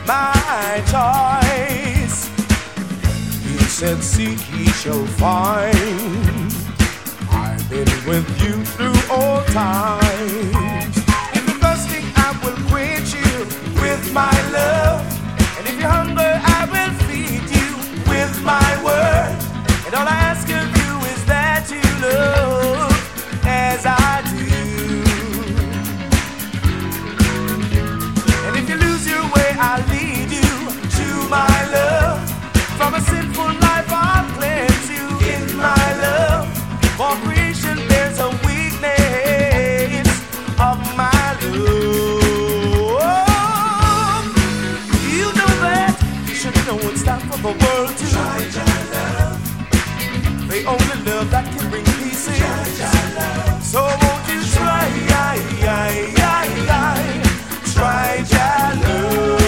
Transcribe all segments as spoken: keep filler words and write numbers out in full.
my choice. He said, seek ye shall find. I've been with you through all times. If you're thirsty, I will quench you with my love. And if you're hungry, I will feed you with my word. And all I ask of you is that you love as I do. And if you lose your way, I'll lead you to my love. From a sinful life, I'll cleanse you in my love. For creation, there's a weakness of my love. You know that you should know it's time for the world to try your love. The only love that can bring peace in. So won't you try, I, I, I, I, try your love.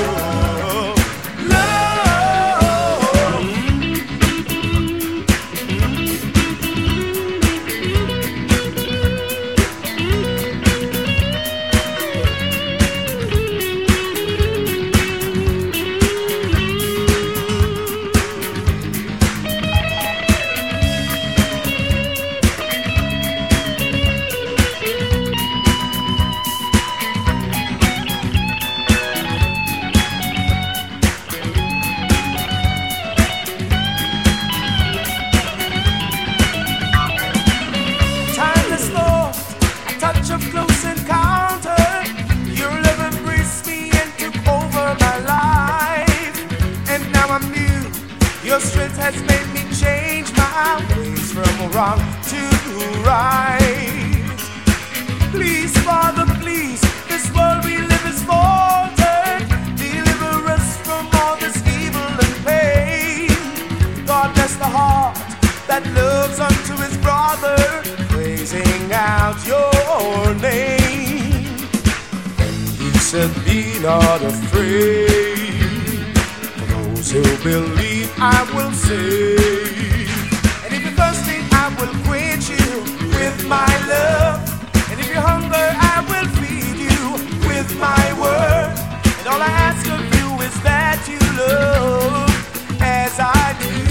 Your strength has made me change my ways from wrong to right. Please, Father, please, this world we live is faltered. Deliver us from all this evil and pain. God bless the heart that loves unto his brother, praising out your name. He said, be not afraid. Those who believe, I will save. And if you're thirsty, I will quench you with my love. And if you're hungry, I will feed you with my word. And all I ask of you is that you love as I do.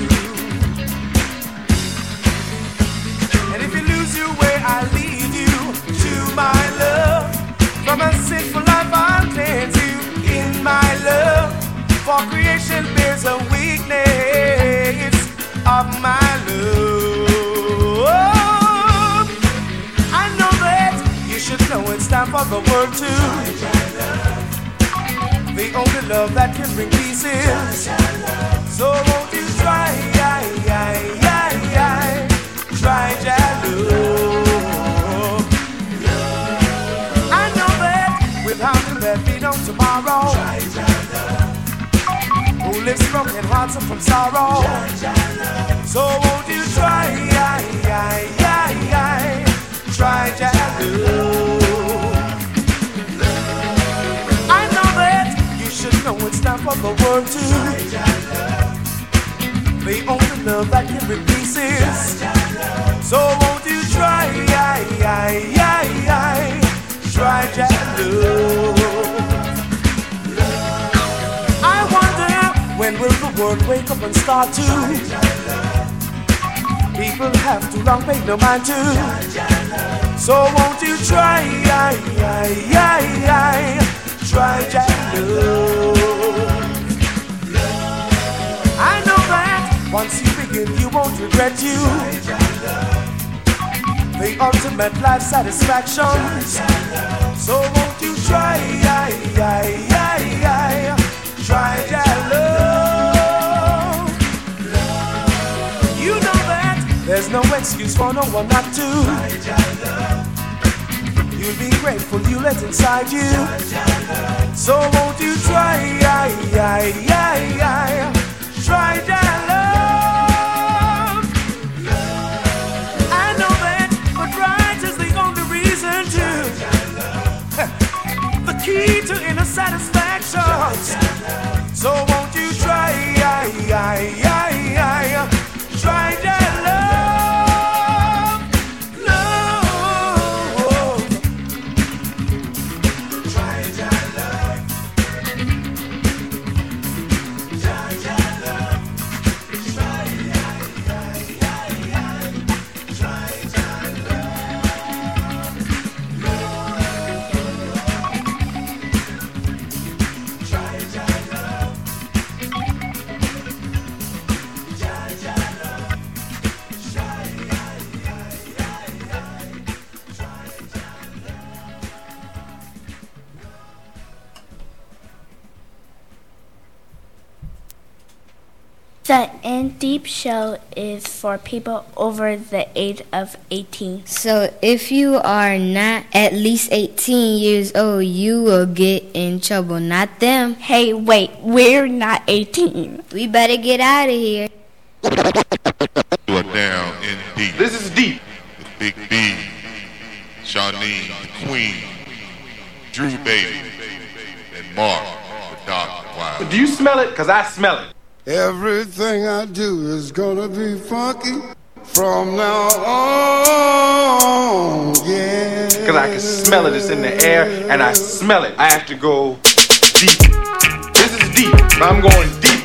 And if you lose your way, I'll lead you to my love. From a sinful life, I'll cleanse you in my love. For creation bears a weakness of my love. I know that you should know it's time for the world to. The only love that can bring peace is. So won't you try, I, I, I, I, try that love. I know that without him there'd be no tomorrow. Who lives broken hearts and from sorrow. So won't you try, I, I, I, I, try that love. I know that you should know it's time for the world to. The only love that can bring peace is. So won't you try, I, I, I, I, try that love. When will the world wake up and start to? People have too long paid no mind to. So won't you try, I, I, I, I, try that love. I know that once you begin you won't regret you. The ultimate life satisfaction. So won't you try, I, I, I, I, try that love. You know that there's no excuse for no one not to. You'll be grateful you let inside you. So won't you try, I, I, I, I, try that love. I know that but right is the only reason to. The key to inner satisfaction. So won't you try, I, I, I, I, try that love, love. Try that love. The In Deep Show is for people over the age of eighteen. So if you are not at least eighteen years old, you will get in trouble, not them. Hey, wait, we're not eighteen. We better get out of here. You are down in deep. This is deep. With Big B, Shawnee, the Queen, Drew Baby, and Mark, the Doctor Wild. Do you smell it? Because I smell it. Everything I do is gonna be funky from now on, yeah. Because I can smell it, it's in the air, and I smell it. I have to go deep. This is deep. I'm going deep.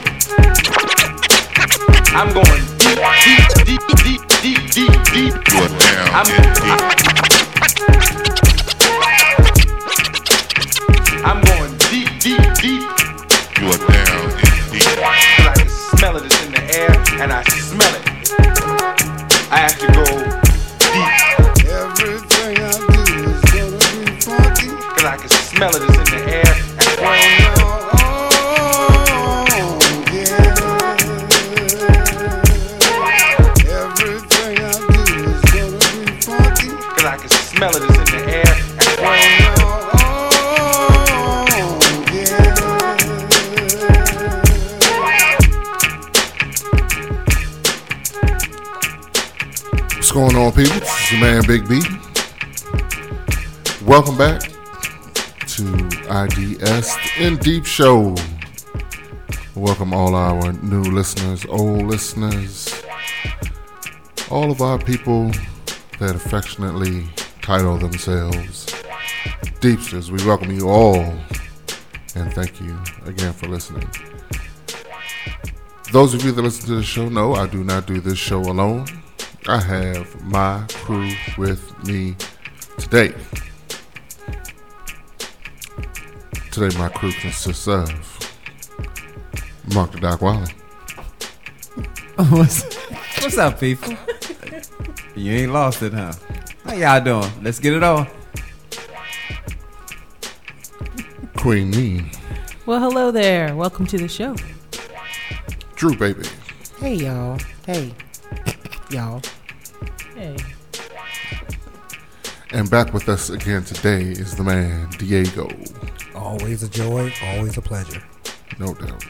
I'm going deep, deep, deep, deep, deep, deep, deep. You are down I'm, in deep. I'm going deep, deep, deep. You are down in deep. Because I can smell it, it's in the air, and I smell it. I have to go deep. Everything I do is gonna be funky Because I can smell it, it's in the air. And from now on, yeah. Everything I do is gonna be funky Because I can smell it, it's in the air. And from now on, yeah. What's going on, people? This is your man Big B. Welcome back to I D S the In Deep Show. Welcome all our new listeners, old listeners, all of our people that affectionately title themselves Deepsters. We welcome you all and thank you again for listening. Those of you that listen to the show know I do not do this show alone. I have my crew with me today. Today my crew consists of Mark the Doc Wiley. what's, what's up, people? You ain't lost it, huh? How y'all doing? Let's get it on. Queen Mean. Well, hello there. Welcome to the show. Drew Baby. Hey, y'all. Hey. Y'all. Hey. And back with us again today is the man, Diego. Always a joy, always a pleasure. No doubt.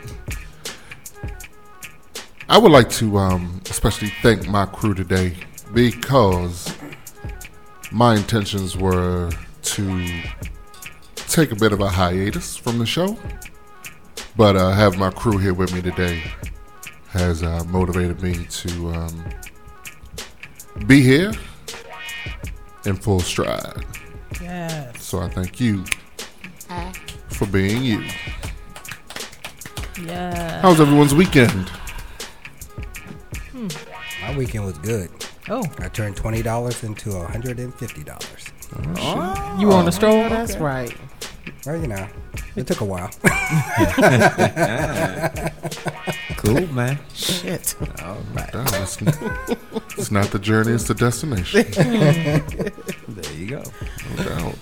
I would like to um, especially thank my crew today because my intentions were to take a bit of a hiatus from the show, but uh, have my crew here with me today has uh, motivated me to um, be here in full stride. Yes. So I thank you for being you. Yeah. How was everyone's weekend? Hmm. My weekend was good. Oh. I turned twenty dollars into one hundred fifty dollars. Oh, you were on a stroll? Oh, that's okay. right. Well, you know, it took a while. Cool, man. Shit. All right. No, it's, it's not the journey, it's the destination. There you go. No doubt.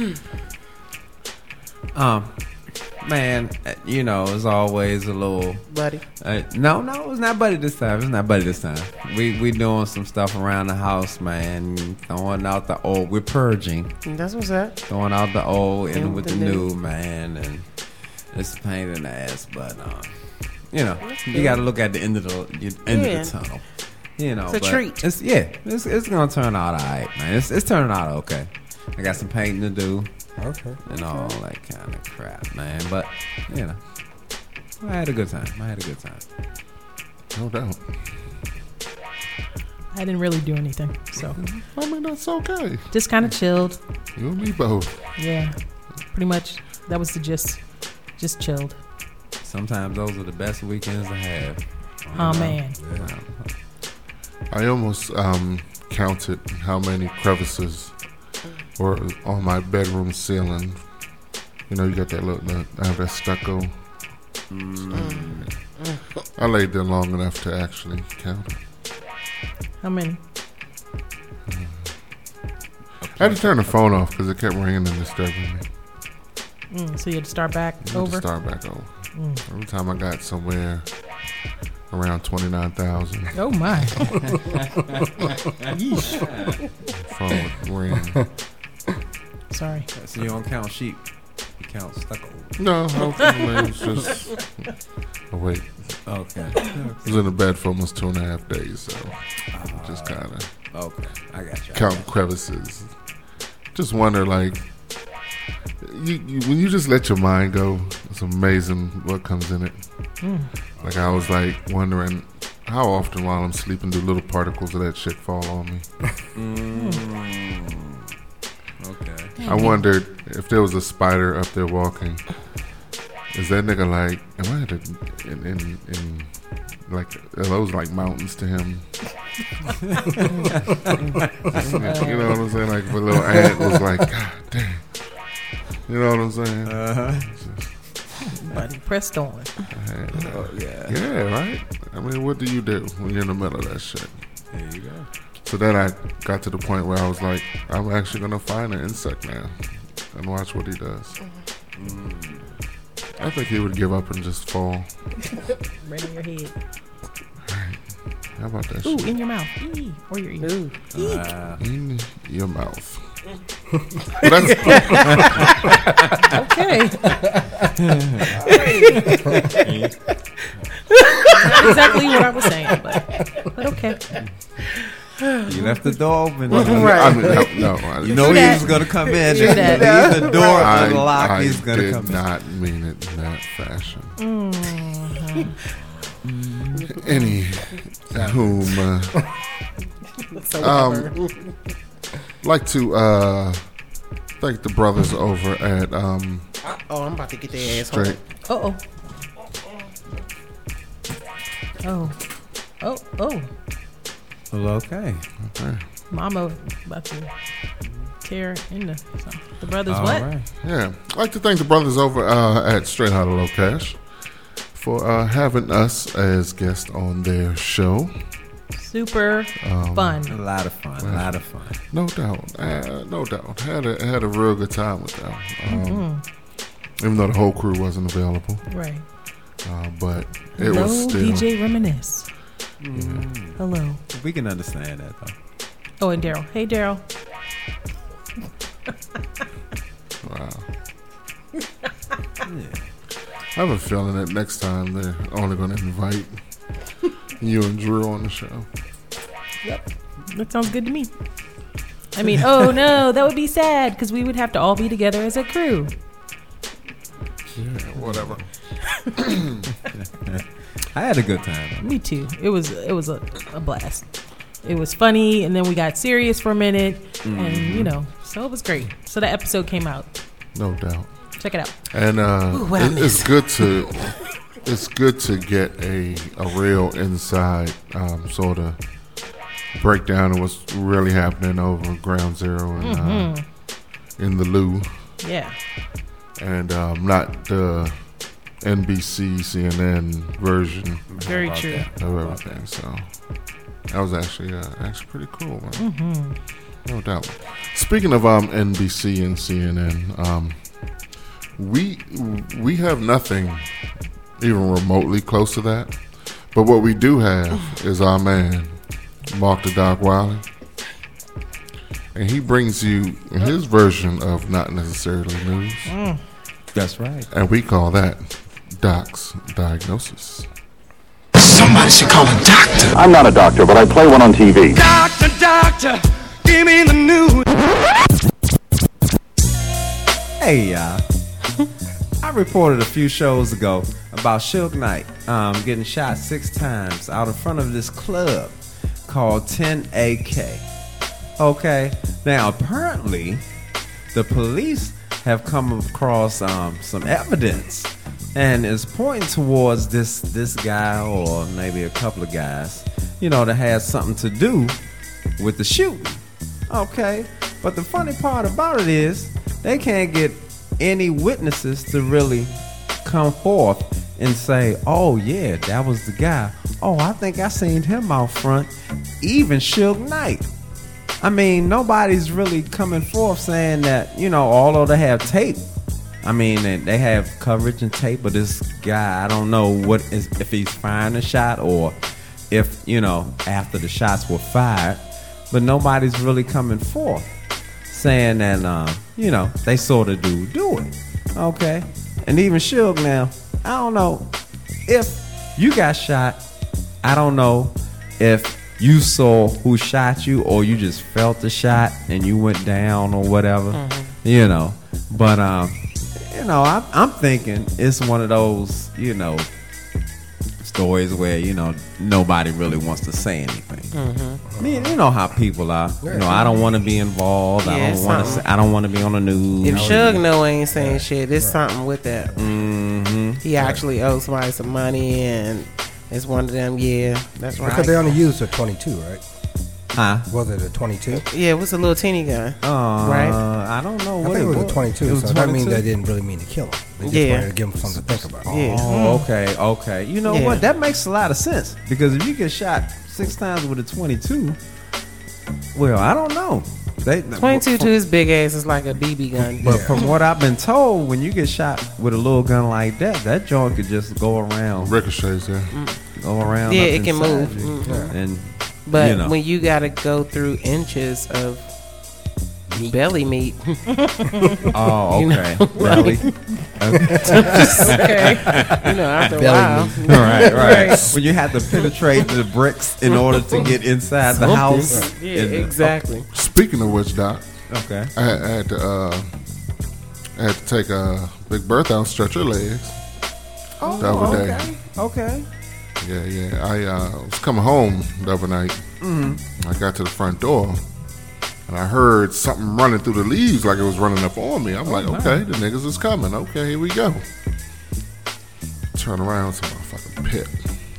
Um, man, you know, it's always a little Buddy. Uh, no, no, it's not buddy this time. It's not buddy this time. We we doing some stuff around the house, man. Throwing out the old. We're purging. That's what's up. Throwing out the old and And with the the new. new, man. And it's a pain in the ass, but um, you know, That's you good. got to look at the end of the you- end Yeah. of the tunnel. You know, It's a but treat. It's yeah, it's it's gonna turn out all right, man. It's it's turning out okay. I got some painting to do. Okay. And all that kind of crap, man. But, you know, I had a good time. I had a good time. No doubt. I didn't really do anything, so I mean, that's okay. just kind of chilled. You and me both. Yeah, pretty much. That was the gist. Just chilled. Sometimes those are the best weekends to have. Oh man. Yeah. I almost um, counted how many crevices were on my bedroom ceiling. You know, you got that little that, uh, that stucco. Mm. I laid there long enough to actually count it. How many? I had to turn the phone off because it kept ringing and disturbing me. Mm, so you had to start back I had over. to start back over. Mm. Every time I got somewhere around twenty-nine thousand. Oh my. Phone with ring. Sorry. So you don't count sheep. You count stucco. No, I don't think it was just. Oh, wait. Okay. I was in the bed for almost two and a half days, so uh, just kind of. Okay, I got you. I Count got you. crevices. Just wonder, like, you, you, when you just let your mind go, it's amazing what comes in it. Mm. Like, I was like wondering how often while I'm sleeping do little particles of that shit fall on me. Mm. Okay. I wondered if there was a spider up there walking. Is that nigga like, am I at a, in, in, in, like, are those like mountains to him? You know what I'm saying? Like, if a little ant was like, God damn. You know what I'm saying? Uh-huh. Buddy, pressed on. Oh, yeah. Yeah, right? I mean, what do you do when you're in the middle of that shit? There you go. So then I got to the point where I was like, I'm actually going to find an insect now and watch what he does. Mm. I think he would give up and just fall. Right in your head. Right. How about that Ooh, shit? in your mouth. Eee. Or your ear. Ooh. Uh, in your mouth. But that's okay. Not exactly what I was saying, but, but okay. You left the door open. Right. I mean, no, no, I you know he was going to come in. True that. Leave the door I, unlocked. I He's going to come did not mean it in that fashion. Mm-hmm. Any whom uh, um, like to uh, thank the brothers over at um, Oh, I'm about to get their ass Straight. home. Uh oh. Oh. Oh, oh. Well, okay. Okay. Mama about to tear in the, so, the brothers All what? right. Yeah, I'd like to thank the brothers over uh, at Straight Outta Low Cash for uh, having us as guests on their show. Super Um, fun. A lot of fun. A lot of fun. No doubt, uh, no doubt. Had a had a real good time with them. Um, Mm-hmm. Even though the whole crew wasn't available, Right. uh, but it Hello, was still. D J Reminisce. Mm. Hello. We can understand that, though. Oh, and Daryl. Hey, Daryl. Wow. Yeah. I have a feeling that next time they're only going to invite you and Drew on the show. Yep. That sounds good to me. I mean, oh no, that would be sad because we would have to all be together as a crew. Yeah, whatever. I had a good time. Me too. It was it was a, a blast. It was funny, and then we got serious for a minute, Mm-hmm. and you know, so it was great. So that episode came out. No doubt. Check it out. And uh, Ooh, what I it, it's good to it's good to get a a real inside um, sort of breakdown of what's really happening over Ground Zero and Mhm. uh, in the Lou, Yeah. and um, not the N B C C N N version Very true. that? of everything. So that was actually uh, actually pretty cool, man. Mm-hmm. No doubt. Speaking of um, N B C and C N N, um, we we have nothing even remotely close to that. But what we do have is our man, Mark the Doc Wiley. And he brings you his version of not necessarily news. Mm. That's right. And we call that Doc's Diagnosis. Somebody should call a doctor. I'm not a doctor, but I play one on T V. Doctor, doctor, give me the news. Hey, y'all. I reported a few shows ago about Suge Knight um, getting shot six times out in front of this club called ten A K. Okay, now apparently the police have come across um, some evidence and is pointing towards this this guy or maybe a couple of guys, you know, that has something to do with the shooting. Okay, but the funny part about it is they can't get any witnesses to really come forth and say, oh yeah, that was the guy. Oh, I think I seen him out front. Even Suge Knight. I mean, nobody's really coming forth saying that, you know, although they have tape I mean, they, they have coverage and tape, but this guy, I don't know what is if he's firing a shot or if, you know, after the shots were fired. But nobody's really coming forth saying that, um, you know, they sort of do do it. Okay? And even Suge now, I don't know if you got shot. I don't know if you saw who shot you or you just felt the shot and you went down or whatever, mm-hmm. you know. But, um, you know, I, I'm thinking it's one of those, you know, stories where, you know, nobody really wants to say anything. Mm-hmm. I mean, you know how people are. You know, I don't want to be involved. Yeah, I don't want to. I don't want to be on the news. If Suge know ain't saying yeah. shit, there's right. something with that. Mm-hmm. He actually owes somebody some money, and it's one of them. Yeah, that's right. Because they only used a twenty-two, right? Huh? Was it a twenty-two? Yeah, it was a little teeny gun. Uh, right? I don't know. I what think it was, was a twenty-two. Was so twenty-two? That means they didn't really mean to kill him. They just yeah. wanted to give him something to think about. Yeah. Oh, okay, okay. You know yeah. what? That makes a lot of sense because if you get shot six times with a twenty-two, well, I don't know. They, twenty-two to his big ass is like a B B gun. But yeah. from what I've been told, when you get shot with a little gun like that, that joint could just go around. Ricochets, yeah. Mm. Go around. Yeah, it can move. Mm-hmm. Yeah. And But you know. when you got to go through inches of meat. belly meat. Oh, okay. You know, belly. Okay. You know, after belly a while. Meat. Right, right, right. When you have to penetrate the bricks in order to get inside the house. Yeah, exactly. The, speaking of which, Doc. Okay. I had, I had to, uh, I had to take a Big Bertha out and stretch her legs. Oh, the other okay. day. Okay. Yeah, yeah. I uh, was coming home the other night. Mm-hmm. I got to the front door, and I heard something running through the leaves like it was running up on me. I'm oh, like, okay, the niggas is coming. Okay, here we go. Turn around, it's a motherfucking pit.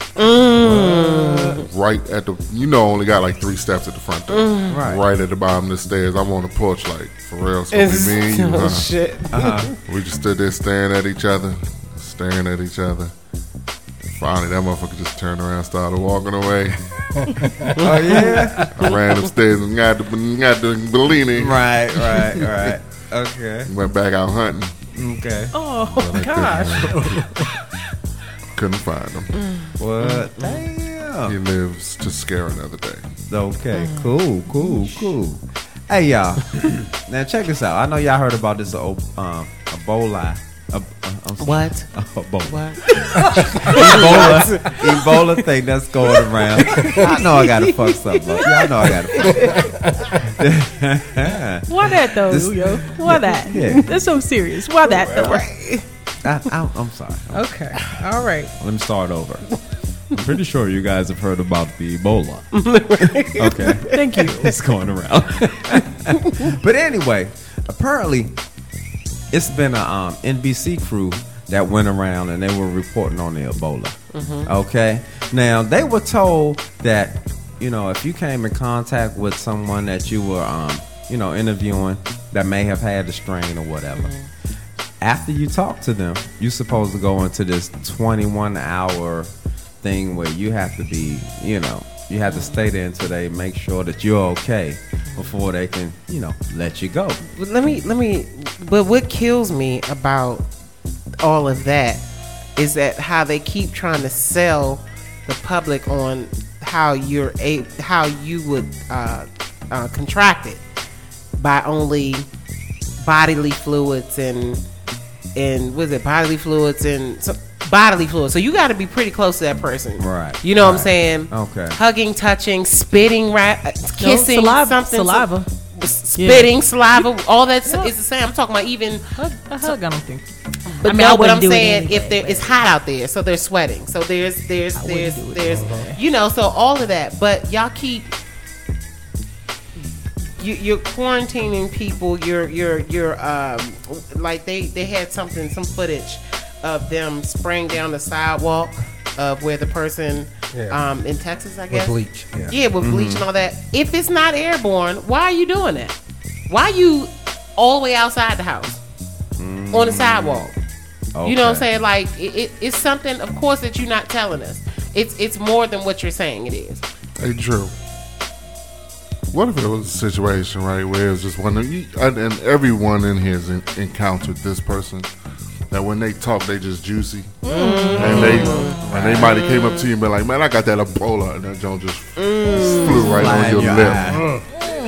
Mm. Right at the, you know, only got like three steps at the front door. Mm. Right. Right at the bottom of the stairs. I'm on the porch, like, for real. So it's me and you, oh, huh? shit. Uh-huh. We just stood there staring at each other, staring at each other. Finally, that motherfucker just turned around and started walking away. Oh, yeah? I ran upstairs and got the, got the Bellini. Right, right, right. Okay. Went back out hunting. Okay. Oh, But I gosh. Couldn't, couldn't find him. What? Damn. He lives to scare another day. Okay, cool, cool, cool. Hey, y'all. Now, check this out. I know y'all heard about this uh, um, Ebola. Uh, uh, what? Uh, Ebola. What? Ebola. Ebola thing that's going around. I know I gotta fuck something up. Y'all know I gotta fuck. Why that though, This- yo? Why that? Yeah. That's so serious. Why that though? I, I, I'm sorry. Okay. All right. Let me start over. I'm pretty sure you guys have heard about the Ebola. Okay. Thank you. It's going around. But anyway, apparently, it's been a um, N B C crew that went around and they were reporting on the Ebola. Mm-hmm. Okay. Now, they were told that, you know, if you came in contact with someone that you were, um, you know, interviewing that may have had the strain or whatever, mm-hmm. after you talk to them, you're supposed to go into this twenty-one hour thing where you have to be, you know, you have to stay there until they make sure that you're okay before they can, you know, let you go. But let me, let me, but what kills me about all of that is that how they keep trying to sell the public on how you're a, how you would uh, uh, contract it by only bodily fluids and, and what is it, bodily fluids and some, bodily fluids. So you got to be pretty close to that person. Right. You know right. what I'm saying? Okay. Hugging, touching, spitting, ra- kissing, no, saliva, something. saliva. Spitting, Yeah. saliva, all that Yeah. is the same. I'm talking about even Hug, a hug, I don't think. But I mean, no, I what wouldn't I'm do it saying, anyway, if there, but- it's hot out there, so they're sweating. So there's, there's, I there's, wouldn't do it there's, anyway. you know, so all of that. But y'all keep, you, you're quarantining people. You're, you're, you're, um, like they, they had something, some footage of them spraying down the sidewalk of where the person, Yeah. um, in Texas, I With guess, bleach. Yeah. yeah, with bleach and all that. If it's not airborne, why are you doing that? Why are you all the way outside the house on the sidewalk? Okay. You know what I'm saying? Like it, it, it's something, of course, that you're not telling us. It's it's more than what you're saying it is. Hey, Drew. What if it was a situation, right, where it was just one of you, and, and everyone in here has en- encountered this person that when they talk, they just juicy, mm. and they and they might have came up to you and been like, "Man, I got that Ebola," and that joint just mm. flew right Fly on your, your lip. Mm.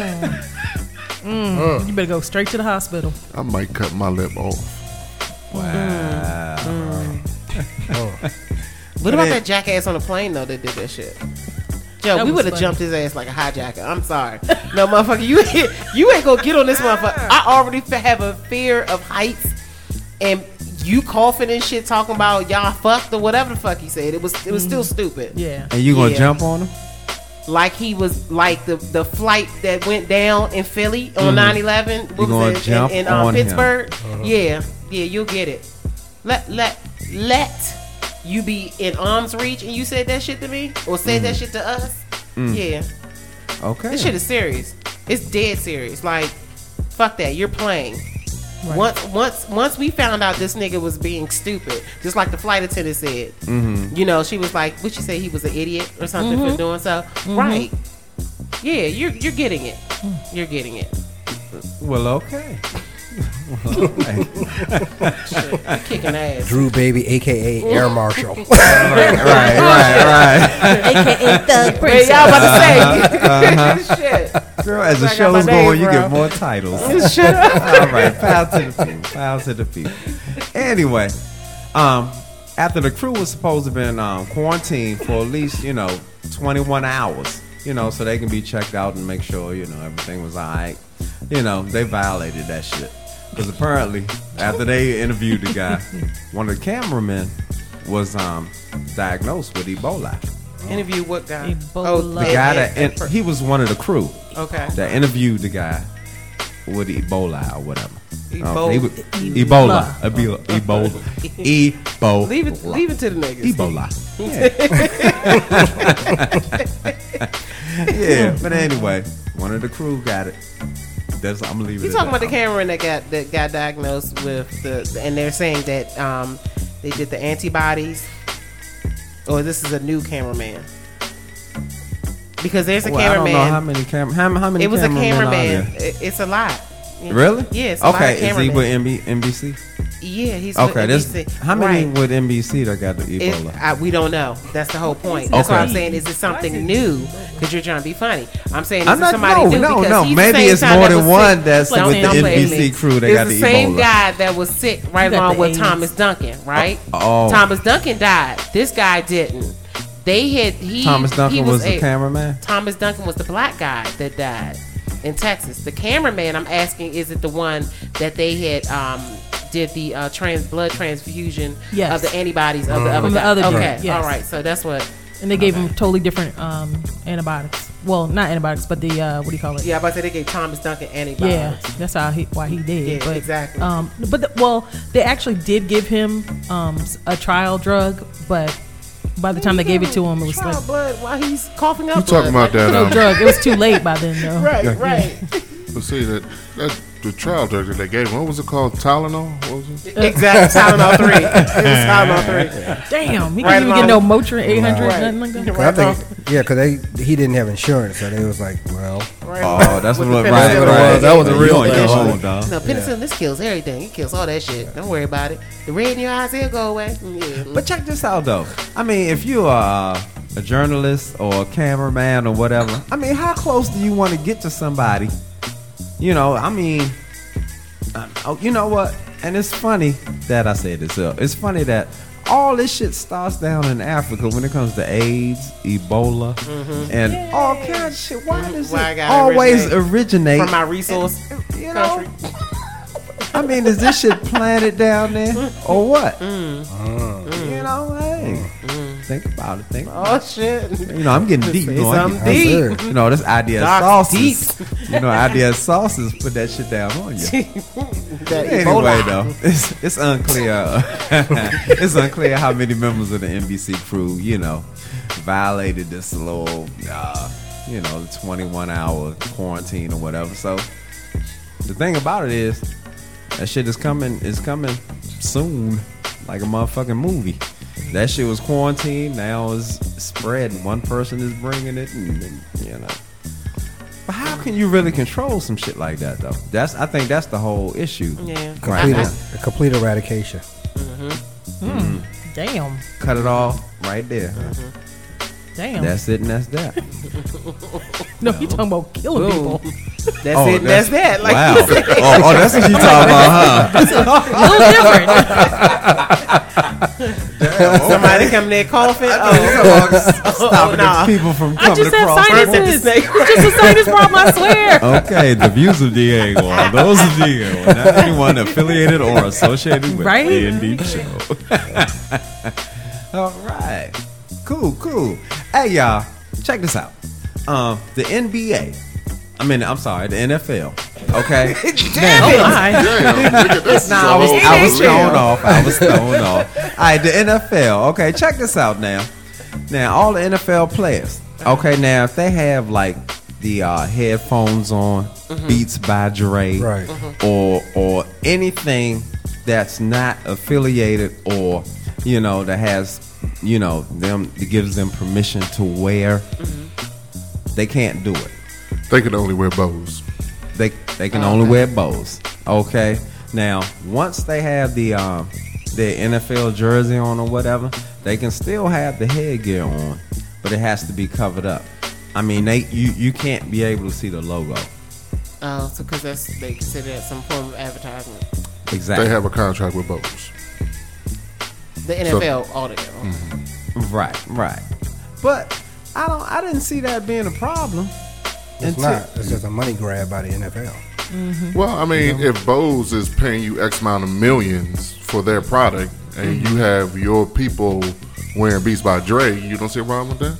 Mm. Mm. You better go straight to the hospital. I might cut my lip off. Wow. Mm. Oh. What about that jackass on the plane though that did that shit? Joe, that we would have jumped his ass like a hijacker. I'm sorry. No, motherfucker, you you ain't gonna get on this motherfucker. I already have a fear of heights, and you coughing and shit, talking about y'all fucked or whatever the fuck he said. It was it was still stupid. Yeah. And you gonna yeah. jump on him? Like he was like the, the flight that went down in Philly on nine eleven. You gonna it? jump in, in on um, Pittsburgh? Uh-huh. Yeah, yeah, you'll get it. Let let let you be in arm's reach, and you said that shit to me or said mm. that shit to us. Mm. Yeah. Okay. This shit is serious. It's dead serious. Like, fuck that. You're playing. Right. Once, once, once we found out this nigga was being stupid, just like the flight attendant said. Mm-hmm. You know, she was like, "What you say? He was an idiot or something mm-hmm. for doing so?" Mm-hmm. Right? Yeah, you're you're getting it. You're getting it. Well, okay. Well, okay. Shit, kicking ass. Drew Baby, aka Air Marshal. right, right, right, right. A K A Thug Princess. Hey, y'all about to say. Uh-huh. Shit. Girl, as the show's going, you get more titles. Shut up. All right, pow to the people. Pow to the people. Anyway, um, after the crew was supposed to have been um, quarantined for at least, you know, twenty-one hours, you know, so they can be checked out and make sure, you know, everything was all right. You know, they violated that shit. Because apparently, after they interviewed the guy, one of the cameramen was um, diagnosed with Ebola. Interview what guy? Ebola. Oh, the guy that in, he was one of the crew. Okay. That interviewed the guy with Ebola or whatever. Ebola. Okay, was, Ebola. Ebola. Ebola. Ebola. Leave it. Leave it to the niggas. Ebola. Yeah. Yeah. But anyway, one of the crew got it. That's, I'm gonna leave it. You talking about the cameraman that got that got diagnosed with the, and they're saying that um, they did the antibodies, or this is a new cameraman. Because there's a well, cameraman. I don't know how many camera. How, how many? It was a cameraman. It, it's a lot. Really? Yeah. It's a okay. Lot of is he with M B, N B C? Yeah, he's okay. With N B C. How many right. with N B C that got the Ebola? It, I, we don't know. That's the whole point. That's okay. what I'm saying. Is it something new? Because you're trying to be funny. I'm saying, is I'm not, it somebody no, new? No, because no, he's maybe it's more than one sick. That's with the N B C crew that got the Ebola. It's the same guy that was sick right along with AIDS. Thomas Duncan, right? Oh. oh. Thomas Duncan died. This guy didn't. They had he. Thomas Duncan he was, was the a, cameraman. Thomas Duncan was the black guy that died in Texas. The cameraman, I'm asking, is it the one that they had um, did the uh, trans blood transfusion yes. of the antibodies of the From other the guy? other okay, drug, yes. all right. So that's what. And they gave okay. him totally different um, antibiotics. Well, not antibiotics, but the uh, what do you call it? Yeah, but they gave Thomas Duncan antibiotics. Yeah, that's how he why he did. Yeah, but, exactly. Um, but the, well, they actually did give him um, a trial drug, but by the time they gave it to him, it was trial like blood while he's coughing up. You talking blood. about that? no um, drug. It was too late by then, though. Right, right. But see that that the trial drug that they gave him, what was it called? Tylenol? What was it? Exactly. Tylenol three. It was Tylenol three. Damn, he Right couldn't even get no Motrin eight hundred, right. nothing like that. Right I think, yeah, because they he didn't have insurance, so they was like, well, right. oh, that's what, what right, right, right. was. That was a real thing. No, penicillin, yeah. This kills everything. It kills all that shit. Don't worry about it. The red in your eyes, it'll go away. Yeah. But check this out, though. I mean, if you are a journalist or a cameraman or whatever, I mean, how close do you want to get to somebody? You know, I mean, uh, oh, you know what? And it's funny that I said this up. It's funny that all this shit starts down in Africa when it comes to AIDS, Ebola, mm-hmm. and Yay. all kinds of shit. Why does Why it always originate, originate from my resource you country? Know, I mean, is this shit planted down there or what? Mm. Mm. You know, hey, mm. think about it. Think about oh it. shit! You know, I'm getting deep. You know, I'm getting, deep. You know, this idea Dark of sauces. Deep. You know, idea of sauces. Put that shit down on you. Anyway, Ebola. though, it's it's unclear. It's unclear how many members of the N B C crew, you know, violated this little, uh, you know, twenty-one hour quarantine or whatever. So the thing about it is, that shit is coming. Is coming soon, like a motherfucking movie. That shit was quarantined. Now is spreading. One person is bringing it, and, and you know. But how can you really control some shit like that, though? That's I think that's the whole issue. Yeah, complete, a, a complete eradication. Damn. Cut it off right there. Damn. That's it and that's that. No, you talking about killing Boom. people. That's Oh, it. And that's that. Like wow. you said. oh, oh, that's what you talking about, huh? A little different. Somebody come there coughing. Oh, stopping nah. people from I coming just have across. sinuses. Just a sinus problem, I swear. Okay, the views of Diego are those of Diego, and not anyone affiliated or associated with Right? the Indeed Show. All right, cool, cool. Hey, y'all, check this out. Um, the N B A. I mean, I'm sorry, the N F L. Okay. Damn Oh it. my. Damn, look at this. Nah, I was, So- I was thrown off. I was thrown off. All right, the N F L. Okay, check this out now. Now, all the N F L players. Okay, now if they have like the uh, headphones on, Beats by Dre, Right. or or anything that's not affiliated or you know that has you know them that gives them permission to wear, they can't do it. They can only wear bows. They they can only wear bows. Okay. Now, once they have the um the N F L jersey on or whatever, they can still have the headgear on, but it has to be covered up. I mean, they you, you can't be able to see the logo. Oh, so because that's they consider that some form of advertisement. Exactly. They have a contract with bows. The N F L altogether. Right, right. But I don't I didn't see that being a problem. It's until- not. It's just a money grab by the N F L. Well, I mean, if Bose is paying you X amount of millions for their product, and you have your people wearing Beats by Dre, you don't see a problem with that?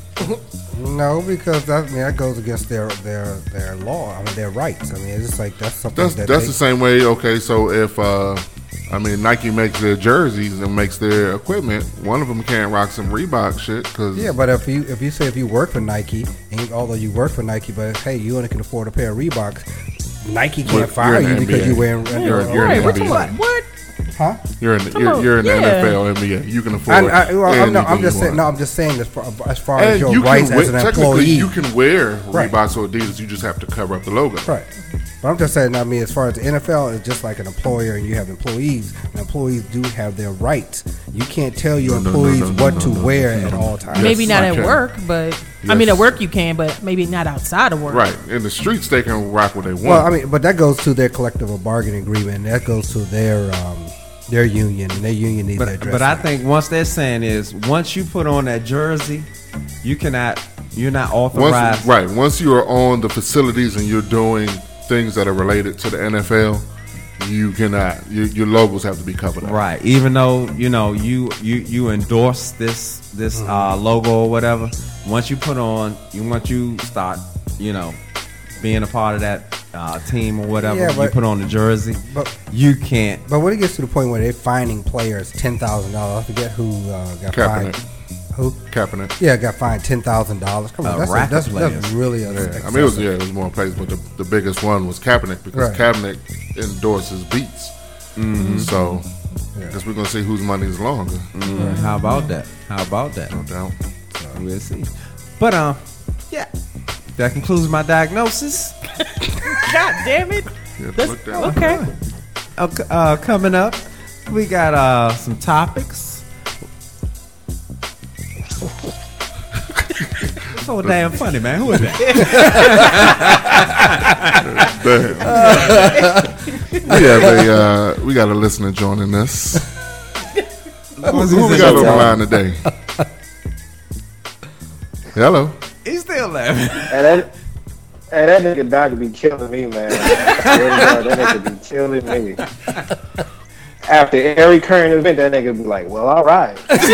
No, because that, I mean, that goes against their their their law. I mean, their rights. I mean, it's just like that's something That's that that's they, the same way. Okay, so if uh, I mean Nike makes their jerseys and makes their equipment, one of them can't rock some Reebok shit because Yeah, but if you if you say if you work for Nike, and although you work for Nike, but hey, you only can afford a pair of Reeboks, Nike Well, can't fire you're in you the because N B A. you're wearing. You're- you're in Right, the what N B A. you what? What? Huh? You're in the, Come you're, on, you're in the yeah. N F L, N B A. You can afford. I, I, well, I'm, no, I'm anything just you saying. No, want. I'm just saying as far as, far as And your you rights can as an wear, technically, employee. you can wear Right. Reeboks or Adidas. You just have to cover up the logo. Right. But I'm just saying, I mean, as far as the N F L, it's just like an employer and you have employees. And employees do have their rights. You can't tell your No, no, no, employees no, no, what no, to no, wear no, at no. all times. Maybe Yes, not I at can. work, but I mean, Yes. at work you can, but maybe not outside of work. Right. In the streets, they can rock what they want. Well, I mean, but that goes to their collective bargaining agreement. And that goes to their um, their union, and their union needs their But, dress. but I code. think once they're saying is once you put on that jersey, you cannot you're not authorized. Once, right. Once you are on the facilities and you're doing things that are related to the N F L, you cannot. You, your logos have to be covered up. Right. Even though you know you you you endorse this this Mm-hmm. uh, logo or whatever, once you put on, you once you start, you know, being a part of that uh, team or whatever, Yeah, you but- put on the jersey, but you can't. But when it gets to the point where they're fining players ten thousand dollars, I forget who uh, got Kaepernick. fined. Who? Kaepernick. Yeah, got fined ten thousand dollars. Come on, Uh, that's, a, racket that's, players. that's really a, Yeah, I mean, it was yeah, it was more plays, but the, the biggest one was Kaepernick because Right. Kaepernick endorses Beats. Mm-hmm. So, Yeah. I guess we're gonna see whose money is longer. Mm, How about that? How about that? No doubt. We'll see. But um, yeah, that concludes my diagnosis. God damn it. Yeah, That's- look down. okay. Okay, uh, coming up, we got uh some topics. So damn funny, man. Who is that? Damn. we have a uh, we got a listener joining us. Who, Who's who we he got on the saying? line today? Hello. He's still laughing. Hey, that, hey, that nigga Doc be killing me, man. I swear to God, that nigga be killing me. After every current event, that nigga be like, well, all right.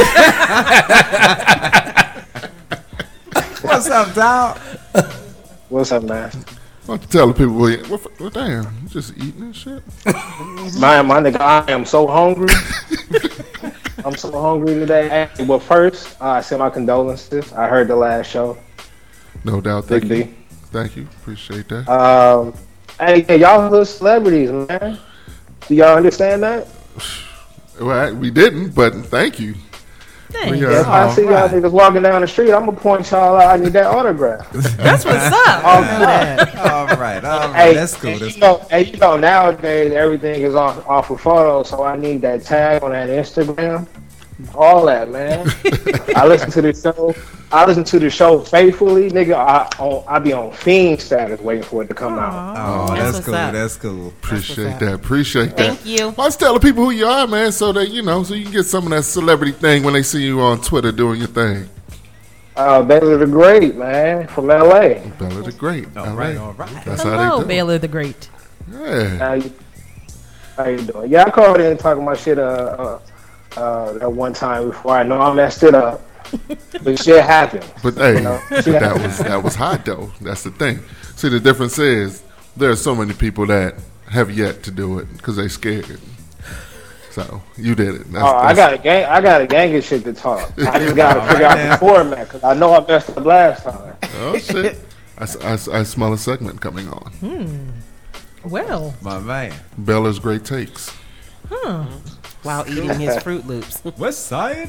What's up, dog? What's up, man? Why don't you tell the people, well, you- what, what, damn, you just eating and shit? My, my nigga, I am so hungry. I'm so hungry today. Hey, well, first, uh, I send my condolences. I heard the last show. No doubt. Thank Big you. D. Thank you. Appreciate that. Um, hey, hey, y'all little celebrities, man. Do y'all understand that? Well, I- we didn't, but thank you. Dang. We, uh, Yeah, if I see y'all niggas walking down the street, I'm gonna point y'all out. I need that autograph. That's what's up. All right. All right, all right. Hey, That's cool. and That's you know, and you know, nowadays everything is off off of photos, so I need that tag on that Instagram. All that, man. I listen to the show. I listen to the show faithfully, nigga. I on, I be on fiend status waiting for it to come out. Oh, That's that's what's cool. up. That's cool. Appreciate that. Appreciate that. Thank you. Well, let's tell the people who you are, man, so that you know, so you can get some of that celebrity thing when they see you on Twitter doing your thing. Uh, Baylor the Great, man, from L A. Baylor the Great. All L A. right, all right. That's Hello, how they do. Baylor the Great. Yeah. How you, how you doing? Yeah, I called in talking my shit uh, uh, uh, that one time before I know I messed it up. But shit happened. But hey, You know? that was that was hot though. That's the thing. See, the difference is there are so many people that have yet to do it because they scared. So you did it. That's, Oh, I that's- got a gang. I got a gang of shit to talk. I just got to All figure right, out now. the format because I know I messed up last time. Oh shit! I, s- I s- I smell a segment coming on. Hmm. Well, My man. Bella's great takes. huh. While eating his Fruit Loops. What's side?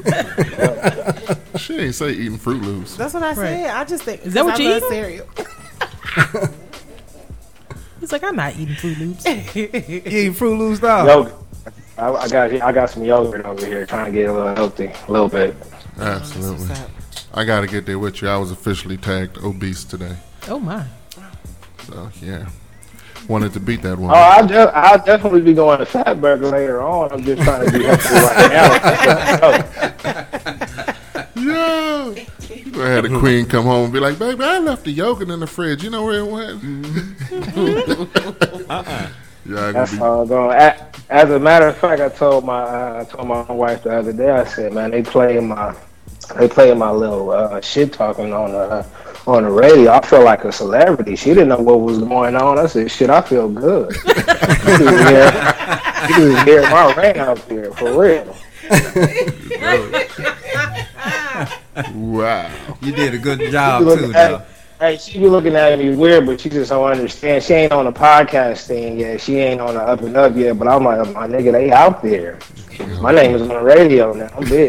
She ain't say eating Fruit Loops. That's what I Right. said. I just think Is that what I you love eating? cereal. He's like, I'm not eating Fruit Loops. You eat Fruit Loops, dog? Yogurt. I, I got I got some yogurt over here, trying to get a little healthy, a little bit. Absolutely. What's up? I got to get there with you. I was officially tagged obese today. Oh my. So yeah, wanted to beat that Oh, one. I'll, de- I'll definitely be going to Fat Burger later on. I'm just trying to be healthy right now. Yeah. I had a queen come home and be like, baby, I left the yogurt in the fridge. You know where it went? Uh-uh. Yeah, I That's gonna all going. A- As a matter of fact, I told my uh, I told my wife the other day. I said, man, they playing my they playing my little uh, shit talking on the on the radio. I feel like a celebrity. She didn't know what was going on. I said, shit, I feel good. You can hear, you can hear my ring out there for real. be, wow. You did a good job, She be too, looking at- though. Hey, she be looking at me weird, but she just don't understand. She ain't on the podcast thing yet. She ain't on the up and up yet. But I'm like, my nigga, they out there. My name is on the radio now. I'm big.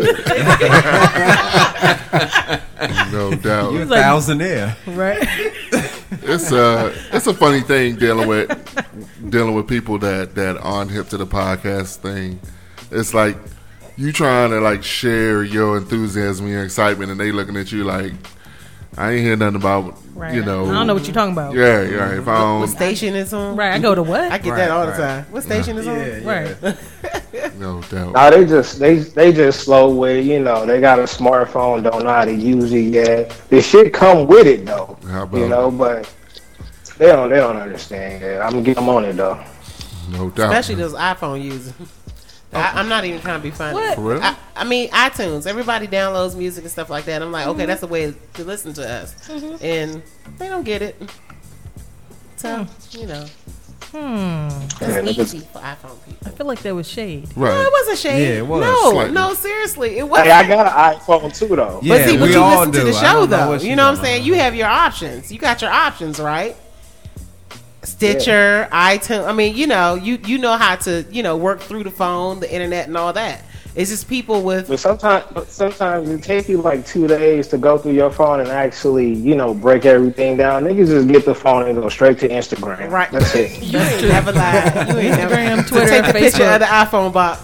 No doubt. You're a like- thousandaire. Right. It's a it's a funny thing dealing with dealing with people that, that aren't hip to the podcast thing. It's like you trying to like share your enthusiasm, your excitement, and they looking at you like, I ain't hear nothing about Right. you know. I don't know what you're talking about. Yeah, yeah. If I What don't, station is on? Right. I go to what? I get Right, that all the right. time. What station is on? Yeah, yeah. Right. no doubt. Nah, they just they they just slow with it. You know, they got a smartphone, don't know how to use it yet. The shit come with it though. How about You know, but they don't they don't understand it. I'm gonna get them on it though. no doubt. Especially those iPhone users. I, I'm not even trying to be funny. What? For real? I, I mean, iTunes. Everybody downloads music and stuff like that. I'm like, okay, that's a way to listen to us, and they don't get it. So you know, Hmm. it's easy for iPhone people. I feel like there was shade. Right. No, it wasn't shade. Yeah, it was. No, Slightly. no, seriously, it wasn't. Hey, I got an iPhone too though. Yeah, But see, but we you all listen to do. the I show don't know though. what You you know what I'm know. saying? You have your options. You got your options, right? Stitcher, iTunes. I mean, you know, you you know how to you know work through the phone, the internet, and all that. It's just people with But sometimes, but sometimes it takes you like two days to go through your phone and actually, you know, break everything down. Niggas just get the phone and go straight to Instagram. Right. That's it. You ain't never lied. You ain't never Instagram, Twitter, take a picture Facebook. of the iPhone box.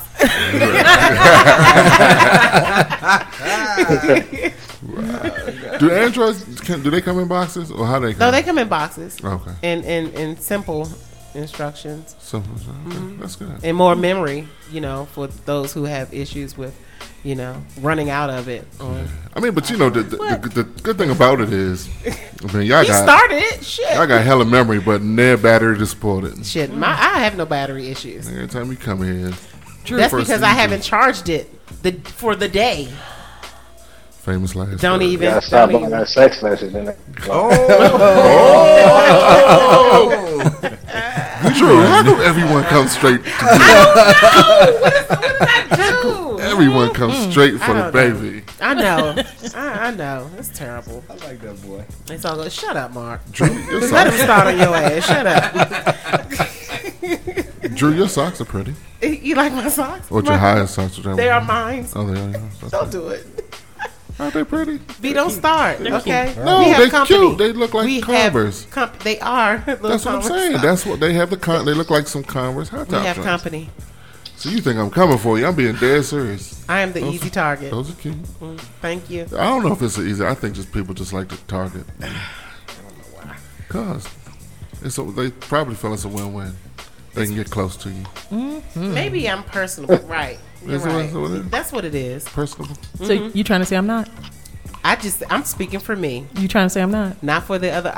Do Androids can, do they come in boxes or how they come? No, they come in boxes. Okay. And and, and simple instructions. Simple. Okay. That's good. And more memory, you know, for those who have issues with, you know, running out of it. On, I mean, but you know, the the, the the good thing about it is, I mean, y'all he got started it. Shit. y'all got hella memory, but their battery to support it. Shit, my I have no battery issues. Every time you come in, That's first because thing I you do- haven't charged it the for the day. Famous last. Don't word. even. Yeah, stop don't on even. that sex message in there. Oh. Drew, how come everyone comes straight to you? I don't know. What, is, what did I do? Everyone comes straight for I the don't know. baby. I know. I, I know. It's terrible. I like that boy. It's all good. Shut up, Mark. Drew, your Let him socks, start on your ass. Shut up. Drew, your socks are pretty. You like my socks? Or your highest socks? whichever They are one. mine. Oh, they are yours. Okay. Don't do it. Aren't they pretty? B, don't start. Okay. No, We have they company. cute. They look like we Converse. Have comp- they are. Little That's what I'm Converse saying. socks. That's what they have. The con- they look like some Converse hot We top have joints. company. So you think I'm coming for you? I'm being dead serious. I am the those easy are, target. Those are key. Mm, thank you. I don't know if it's easy. I think just people just like to target. I don't know why. Cause it's a, they probably feel it's a win-win. They can get close to you. Mm-hmm. Maybe I'm personable. Right. You're Is it right. what it is? That's what it is. Personable. So Mhm. you trying to say I'm not? I just I'm speaking for me. You trying to say I'm not? Not for the other.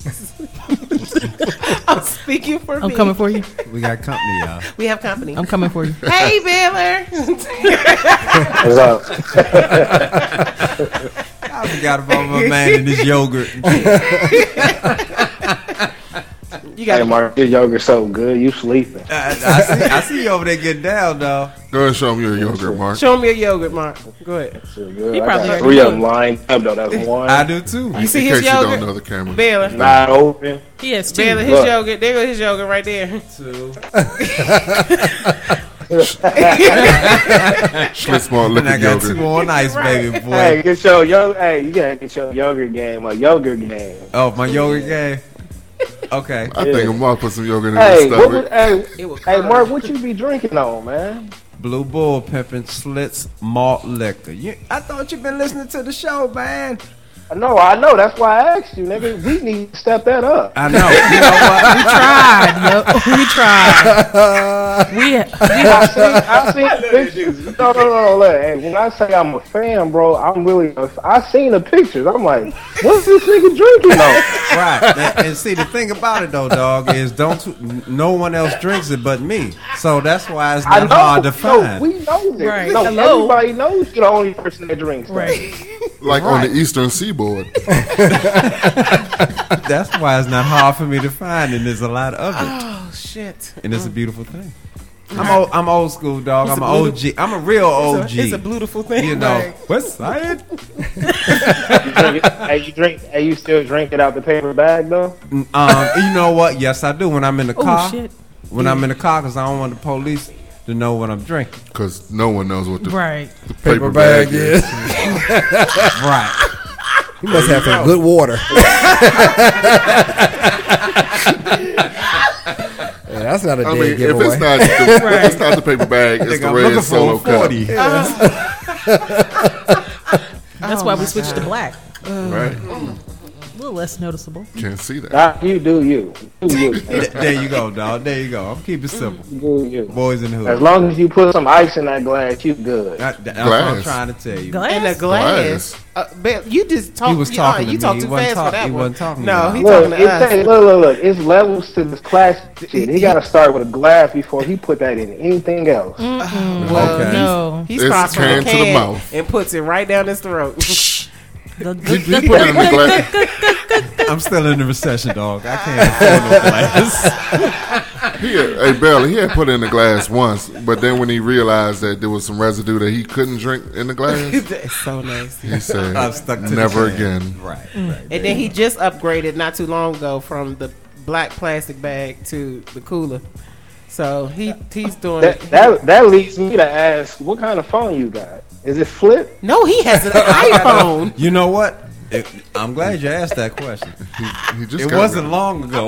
I'm speaking for I'm me. coming for you. We got company, y'all. We have company. I'm coming for you. Hey, Baylor. What's up? I forgot about my man and his yogurt. You got Hey, Mark, your yogurt so good. You sleeping? I, I see. I see you over there getting down, dog. Go ahead and show me your yogurt, Mark. Show me a yogurt, Mark. Go ahead. So good. He I probably got already three of know. them lined up though. That's one. I do too. You see In his case you yogurt? don't know the camera. Baylor. Not open. He has two. Baylor, his Look. yogurt. There goes his yogurt right there. Two. Schlitzmore And liquid I got yogurt. two on ice, Right. baby boy. Hey, get your yo. Hey, you gotta get your yogurt game. A yogurt game. Oh, my yogurt game. Okay. I Yeah. think Mark put some yogurt in Hey, his what stomach. would, hey, It was hey, curd. Mark, what you be drinking on, man? Blue Bull pimping Slits malt liquor. You, I thought you been listening to the show, man. I know, I know. That's why I asked you, nigga. We need to step that up. I know. You know what? We tried. Yo. We tried. We, I we seen, I seen pictures. No, no, no, look. Hey, when I say I'm a fan, bro, I'm really. A, I seen the pictures. I'm like, what's this nigga drinking on? Right. And, and see, the thing about it, though, dog, is don't no one else drinks it but me. So that's why it's I not know. hard to No, find. we know this. Right. No, Hello. everybody knows you're the only person that drinks. that. right. Like on the Eastern Seaboard. That's why it's not hard for me to find, and there's a lot of it, Oh shit. and it's a beautiful thing. I'm old, I'm old school, dog. It's I'm a an O G. I'm a real O It's G. a, it's a beautiful thing. You know, Like, what's side? You drink it, hey, you drink. Hey, you still drink it out the paper bag though? Um, you know what? Yes, I do. When I'm in the Oh car, shit. when I'm in the car, because I don't want the police to know what I'm drinking. Because no one knows what the, Right. the paper, bag, is. Right. You must have some good water. Yeah, that's not a I dead mean, if giveaway. it's not the, if it's not the paper bag, I it's think the I'm red looking solo for a forty. cup. That's why we switched to black. Right? A little less noticeable. Can't see that. Nah, you do you. Do you. Th- There you go, dog. There you go. I'm keeping it simple. Do you. Boys in the As hood. long as you put some ice in that glass, you good. That- That's what I'm Glass. trying to tell you. Glass? in a glass. Uh, but you just talk. He was you- talking uh, to You me. talk He too wasn't fast talk- for that he one. wasn't talking to No, me. he Look, talking it to us. say, look, look, look. It's levels to this class shit. He got to start with a glass before he put that in anything else. Well, Okay. No. He's It's crossing the can to the can mouth. and puts it right down his throat. He, he put it in the glass. I'm still in the recession, dog. I can't afford no glass. He had, hey, Bella, he had put it in the glass once, but then when he realized that there was some residue that he couldn't drink in the glass, That's so nice. he said, I'm stuck to the never can. again. Right, right. And then he just upgraded not too long ago from the black plastic bag to the cooler. So he he's doing That, that that leads me to ask, what kind of phone you got? Is it flip? No, he has an iPhone. You know what? It, I'm glad you asked that question. He, he just It got wasn't rid- long ago.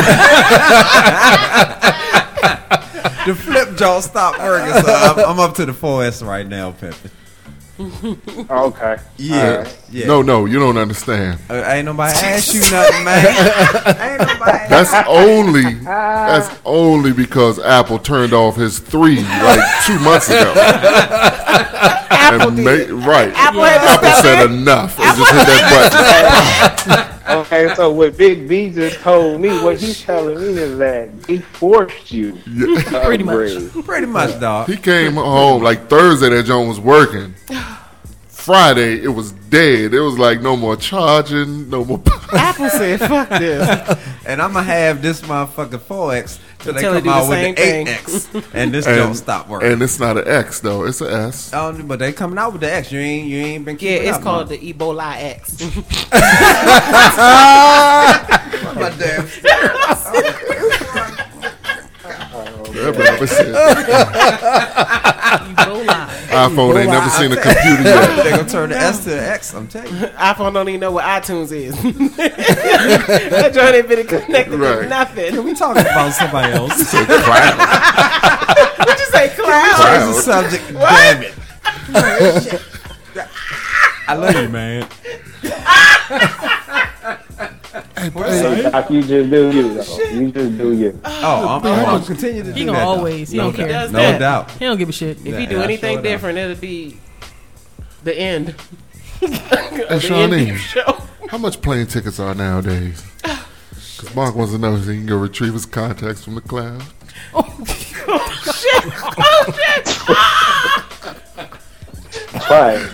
The flip jaw stopped working, so I'm, I'm up to the four S right now, Pepe. Okay. Yeah, Alright. yeah. No, no, you don't understand. Uh, ain't nobody asked you nothing, man. Ain't nobody. That's only that's only because Apple turned off his three like two months ago. Apple And did. ma- right. Apple had to Apple step said in. enough and just hit that button. Okay, so what Big B just told me, what he's telling me is that he forced you. to Pretty much. upgrade. Pretty much, dog. He came home like Thursday. That joint was working. Friday, it was dead. It was like no more charging, no more. Apple said, "Fuck this." And I'm gonna have this motherfucking four X till they Until they come do out the with same the eight thing. X, and this and, don't stop working. And it's not an X though; it's an S. Oh, but they coming out with the X. You ain't you ain't been Yeah, keeping it's up, called man. the Ebola X. My damn. Everybody never seen- Ebola. iPhone ain't never seen a computer They yet. gonna turn the S to the X. I'm telling you. iPhone don't even know what iTunes is. That joint ain't been connected Right. to nothing. We talking about somebody else. Say cloud. What you say cloud. Change the subject. Damn it. I love you, man. Hey, Doc, you just do you, though. You just do you. Oh, I'm, I'm going to continue to do that. He gonna though. always. He no, don't care. doubt. He No does that. doubt. He don't give a shit. If Yeah, you do yeah, anything sure different, it'll be the end. Hey, the end Shawnee, of your show. how much plane tickets are nowadays? Because Mark wants to know if he can go retrieve his contacts from the cloud. Oh shit! Oh shit! Right.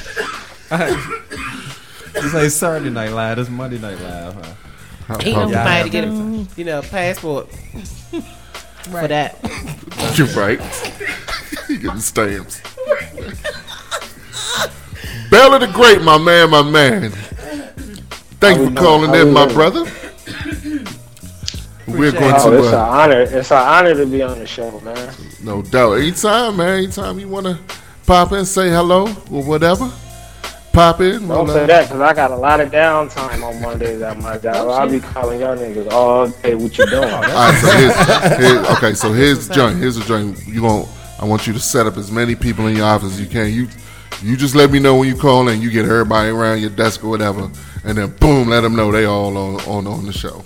It's like Saturday Night Live. It's Monday Night Live. Huh? How He about gonna that? buy to get a, you know, passport for that. You're right. He getting stamps. Bella the Great, my man, my man. Thank you for calling in, my brother. We're going Oh, to. it's an Uh, honor. It's an honor to be on the show, man. no doubt. Anytime, man. Anytime you want to pop in, say hello or whatever. Pop in. Don't we'll, say uh, that, because I got a lot of downtime on Mondays at my job. I'll be calling y'all niggas all day. What you doing? All right, so here's, here's, okay, so here's the joint. Here's the joint. You going I want you to set up as many people in your office as you can. You you just let me know when you call and you get everybody around your desk or whatever, and then boom, let them know they all on on, on the show.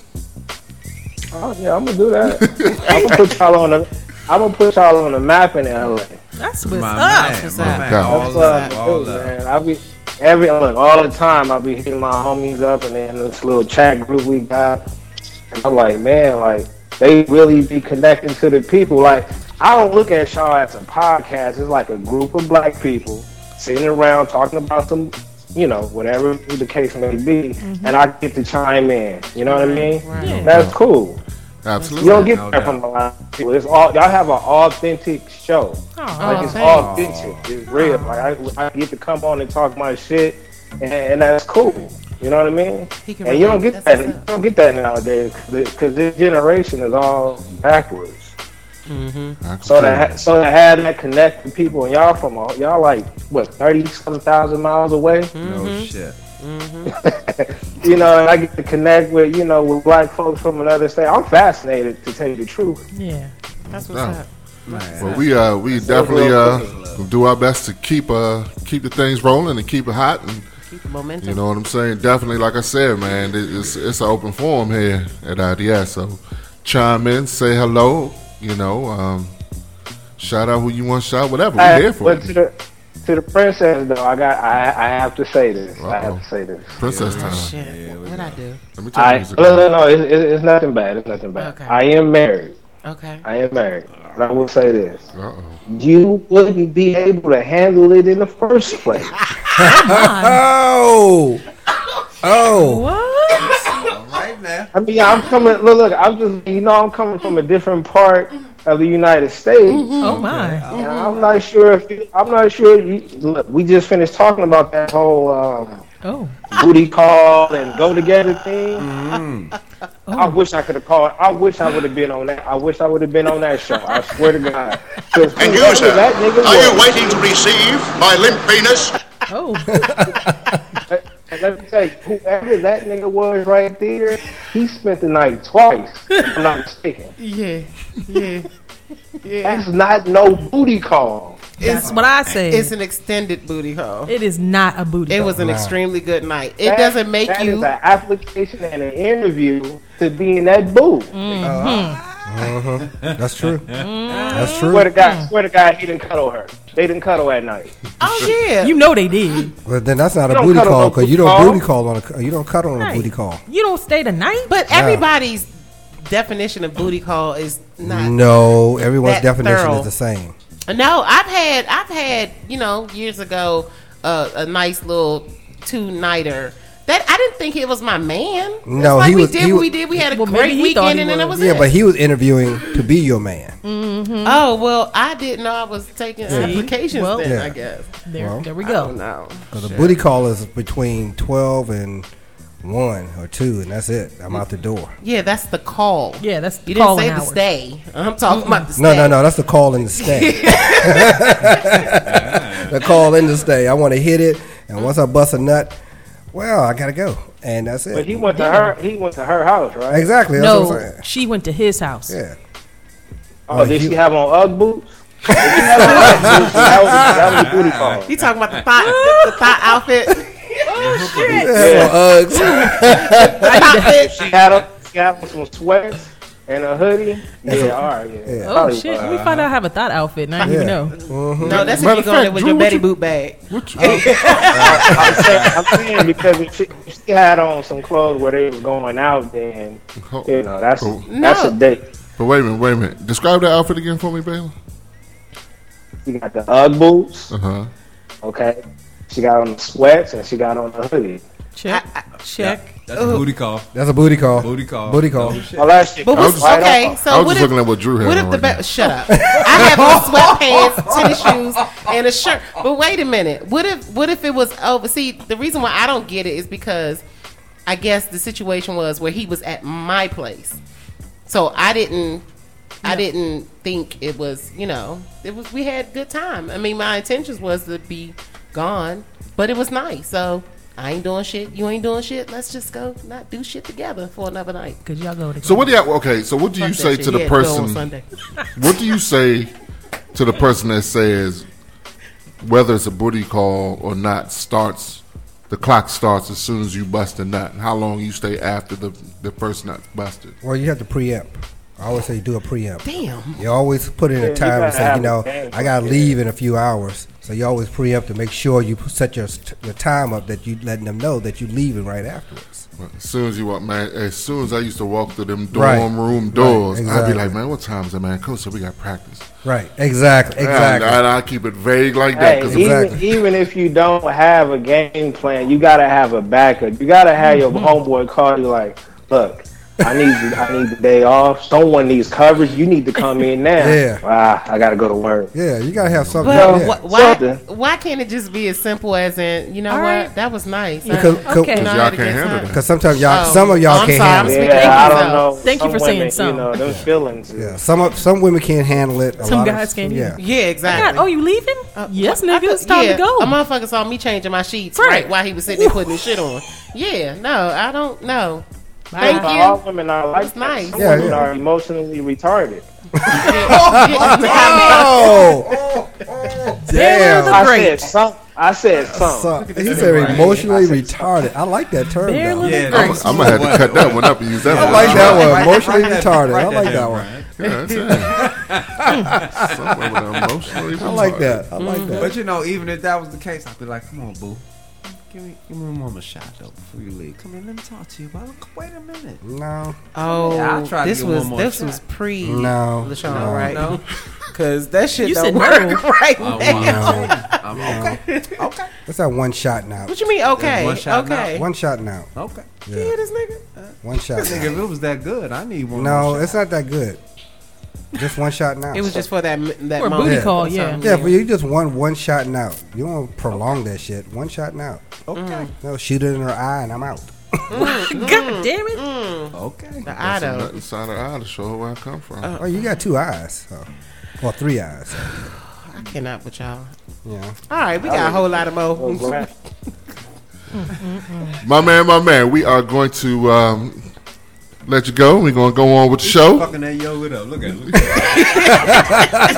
Oh yeah, I'm gonna do that. I'm gonna put y'all on the. I'm gonna put y'all on the map in L A. That's what's My up. man, What's my up? man. God. All That's what love, I'm all gonna do, love. man. I be every look all the time. I be hitting my homies up, and then this little chat group we got. And I'm like, man, like they really be connecting to the people. Like I don't look at y'all as a podcast. It's like a group of black people sitting around talking about some, you know, whatever the case may be, Mm-hmm. and I get to chime in. You know what I mean? Yeah. That's cool. Absolutely. You don't get No that doubt. from a lot of people. It's all y'all have an authentic show. Oh, Like it's thanks. authentic. It's real. Like I, I get to come on and talk my shit, and, and that's cool. You know what I mean? He can And you don't relate. get That's that. what's You up. don't get that nowadays because this generation is all backwards. Mm-hmm. So to ha- so to have that connect with people, and y'all from all, y'all like what thirty some thousand miles away. No shit. You know, and I get to connect with you know with black folks from another state. I'm fascinated to tell you the truth. Yeah. That's what's No. up. Man. Well, we uh we definitely uh do our best to keep uh keep the things rolling and keep it hot, and Keep the momentum. you know what I'm saying. Definitely, like I said, man, it- it's it's an open forum here at I D S. So chime in, say hello. You know, um, shout out who you want to shout, whatever. We're I- here for but it. to the to the princess though, I got I I have to say this. I Uh-oh. have to say this. Princess Oh, time. shit. Yeah, we What'd I go. do? Let me tell you. I music. no no no. It, it, it's nothing bad. It's nothing bad. Okay. I am married. Okay. I am married. But I will say this: Uh-oh. you wouldn't be able to handle it in the first place. Oh, oh, What? Right now. I mean, I'm coming. Look, look. I'm just you know I'm coming from a different part of the United States. Oh my. And I'm not sure if you, I'm not sure. You, look, we just finished talking about that whole um, Oh. booty call and go together thing. I wish I could have called. I wish I would have been on that. I wish I would have been on that show. I swear to God. 'Cause And you, whoever sir, that nigga are you was- waiting to receive my limp penis? Oh. And let me tell you, whoever that nigga was right there, he spent the night twice. If I'm not mistaken. Yeah. Yeah. Yeah. That's not no booty call. That's what I say. It's an extended booty call. It is not a booty. It call. was an Wow. extremely good night. It That- doesn't make that you. is an application and an interview to be in that booth. uh-huh. That's true. That's true. Swear to God, swear to God, he didn't cuddle her. They didn't cuddle at night. Oh yeah. You know they did. But then that's not You a don't booty cuddle call no because you booty don't call. booty call on a you don't cuddle on a Right. booty call. You don't stay the night. But everybody's definition of booty call is not. No, everyone's that definition thorough. is the same. No, I've had, I've had, you know, years ago, uh, a nice little two nighter. That I didn't think it was my man. It's No, like he we was- did he what was- we did. We had a Well, maybe great he thought weekend, he and then it was. was Yeah, it. but he was interviewing to be your man. Oh well, I didn't know I was taking See? applications. Well- then Yeah. I guess. There, Well, there we I go. don't know. Because the booty call is between twelve and one or two, and that's it. I'm out the door. Yeah, that's the call. Yeah, that's You didn't calling say the hours. stay. I'm talking about the stay. No, no, no. That's the call in the stay. The call in the stay. I want to hit it, and once I bust a nut, well, I gotta go, and that's it. But he went to her. He went to her house, right? Exactly. That's what I'm No, saying. she went to his house. Yeah. Oh, did he- she have on UGG boots? that, was, that was a booty call. You talking about the thought, the, the thought outfit? Oh shit! Yeah. She had on, she had on some sweats and a hoodie. Yeah, all right. Yeah. Yeah. Oh Probably, shit! uh, Let me find out I have a thought outfit, and I didn't even Yeah. know. Mhm. No, that's if Matter you of go there fact, with Drew, your what Betty you- boot bag. What you, I'm, saying, I'm saying because if she, if she had on some clothes where they were going out, then you know that's Oh. that's No. a date. but wait a minute, wait a minute. Describe that outfit again for me, Baylor. She got the UGG boots. Uh huh. Okay. She got on the sweats and she got on the hoodie. Check, check. That's a booty call. That's a booty call. Booty call. Booty call. Oh, shit. All that shit. But I was what's, just- okay, I so was what just if, looking at what Drew had what on if the right ba- shut up? I have on sweatpants, tennis shoes, and a shirt. But wait a minute. What if what if it was over? See, the reason why I don't get it is because I guess the situation was where he was at my place, so I didn't. I didn't think it was, you know, it was. We had a good time. I mean, my intentions was to be gone, but it was nice. So I ain't doing shit. You ain't doing shit. Let's just go not do shit together for another night. Cause y'all go together. So what do you? Okay, so what do you Fuck say that to shit. the Yeah, go on person? Sunday. What do you say to the person that says whether it's a booty call or not starts? The clock starts as soon as you bust a nut. How long you stay after the the first nut busted? Well, you have to preempt. I always say do a preempt. Damn. You always put in Yeah, a you time and gotta say, have you know, a game I gotta plan. leave in a few hours. So you always preempt to make sure you set your your time up that you letting them know that you leaving right afterwards. Well, as soon as you walk, man. As soon as I used to walk through them dorm Right. room Right, doors, I'd exactly. be like, man, what time is it, man? Coach said we got practice. Right. Exactly. Exactly. And I, I keep it vague like that Hey, because even, Exactly. even if you don't have a game plan, you gotta have a backup. You gotta have your homeboy call you like, look, I need you, I need the day off. Someone needs coverage. You need to come in now. Yeah. Ah, I gotta go to work. Yeah, you gotta have something. But yeah. wh- why, Something. why can't it just be as simple as in, you know All what, right. that was nice. Because- I- Okay. you know, I y'all had a can't good handle time. that. Because sometimes y'all, Oh. some of y'all Oh, I'm can't sorry, handle I'm it. speaking Yeah, I for don't myself. know. Thank you for Some saying women, some. You know, them feelings. is- Yeah, some of- some women can't handle it. A Some lot of- guys can't Yeah. either. Yeah, exactly. God, oh, you leaving? yes, I nigga. thought- It's time yeah, to go. A motherfucker saw me changing my sheets Right. right, while he was sitting there putting his shit on. Yeah, no, I don't know. Bye. Thank But you. all women are like That's that. nice. Some Yeah, women yeah. are emotionally retarded. Oh, Baylor the damn! I Great. said some. I said some. So, he said emotionally retarded. I like that term. Baylor though. the Yeah, Great. that's- I'm gonna have to cut that one up and use that I one. like that one. Write- Emotionally write that- retarded. write I that like down, that one. Yeah, that's it. Some women are emotionally I like retarded. that. I like that. But you know, even if that was the case, I'd be like, "Come on, boo, give me, give me one more shot though before you leave. Come here, let me talk to you about. Wait a minute. No, Oh, Yeah, I'll try to this get was one more this shot. was pre No, LaShawn, no. right? No. Because that shit You don't said work no. right Oh, now. wow. I'm okay. Okay. let's have one shot now. What you mean? Okay, One shot okay. One shot now. Okay. Yeah, Yeah, this nigga. one shot Nigga, now. if it was that good, I need one. No, more it's not that good. Just one shot now. It was just for that that For a moment. booty Yeah. call, or yeah. something. Yeah, but you just want one shot now. You don't want to prolong that shit. One shot now. Okay. No, shoot it in her eye and I'm out. God damn it. Okay. The Got eye some though. nut inside her eye to show her where I come from. Oh, you got two eyes. So. Or three eyes. I cannot with y'all. Yeah. All right, we got a whole lot of Oh, more. glad. My man, my man, we are going to um, let you go. We're going to go on with the show. Fucking that yogurt up. Look at it. Look at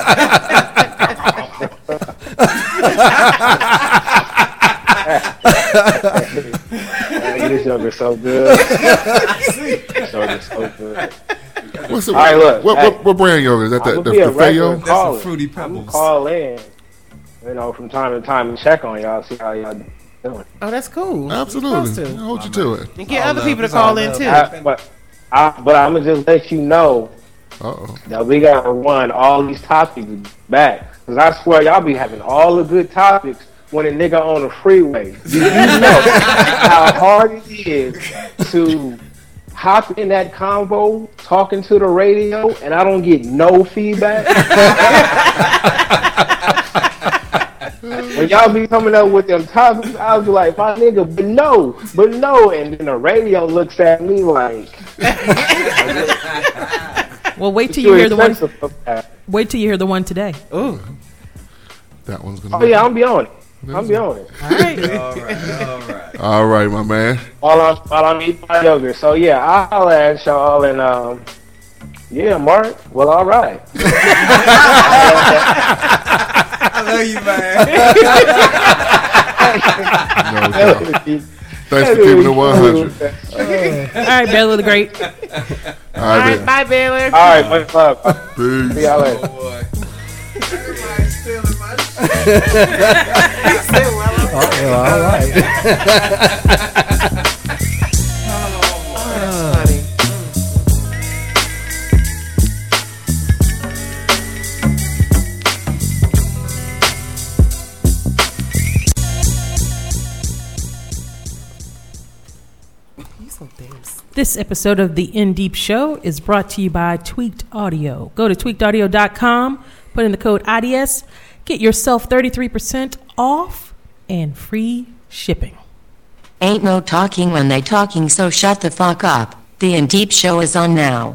This yogurt's so good. This yogurt's so good. What's the, All right, look, what, hey. what, what brand yogurt is that? The, I'm the, gonna be the a regular Fayo? That's caller. some Fruity I'm Pebbles. gonna call in, you know, from time to time and check on y'all, see how y'all doing. Oh, that's cool. Absolutely. Supposed to. Hold you to it. And get All other love. people to It's all call in love. too. I, but I, but I'm gonna just let you know Uh-oh. that we gotta run all these topics back, cause I swear y'all be having all the good topics when a nigga on the freeway. Do you know how hard it is to hop in that convo talking to the radio and I don't get no feedback? When y'all be coming up with them topics, I'll be like, my nigga, but no, but no. And then the radio looks at me like, Well, wait till you hear the one. one. Wait till you hear the one today. Ooh. That one's going to Oh, yeah, I'm be on it. I'm be on it. All right. All right. All right. All right, my man. While I'm, while I'm eating my yogurt. So, yeah, I'll ask y'all and, um, Yeah, Mark. Well, all right. I love you, man. No doubt. Thanks for keeping it one hundred. All right, Baylor the Great. All right, All right, man. bye, Baylor. All right, much love. Peace. See y'all later. Oh, well, all right. Oh, that's funny. This episode of the In Deep Show is brought to you by Tweaked Audio. Go to tweaked audio dot com, put in the code I D S, get yourself thirty-three percent off and free shipping. Ain't no talking when they talking, so shut the fuck up. The In Deep Show is on now.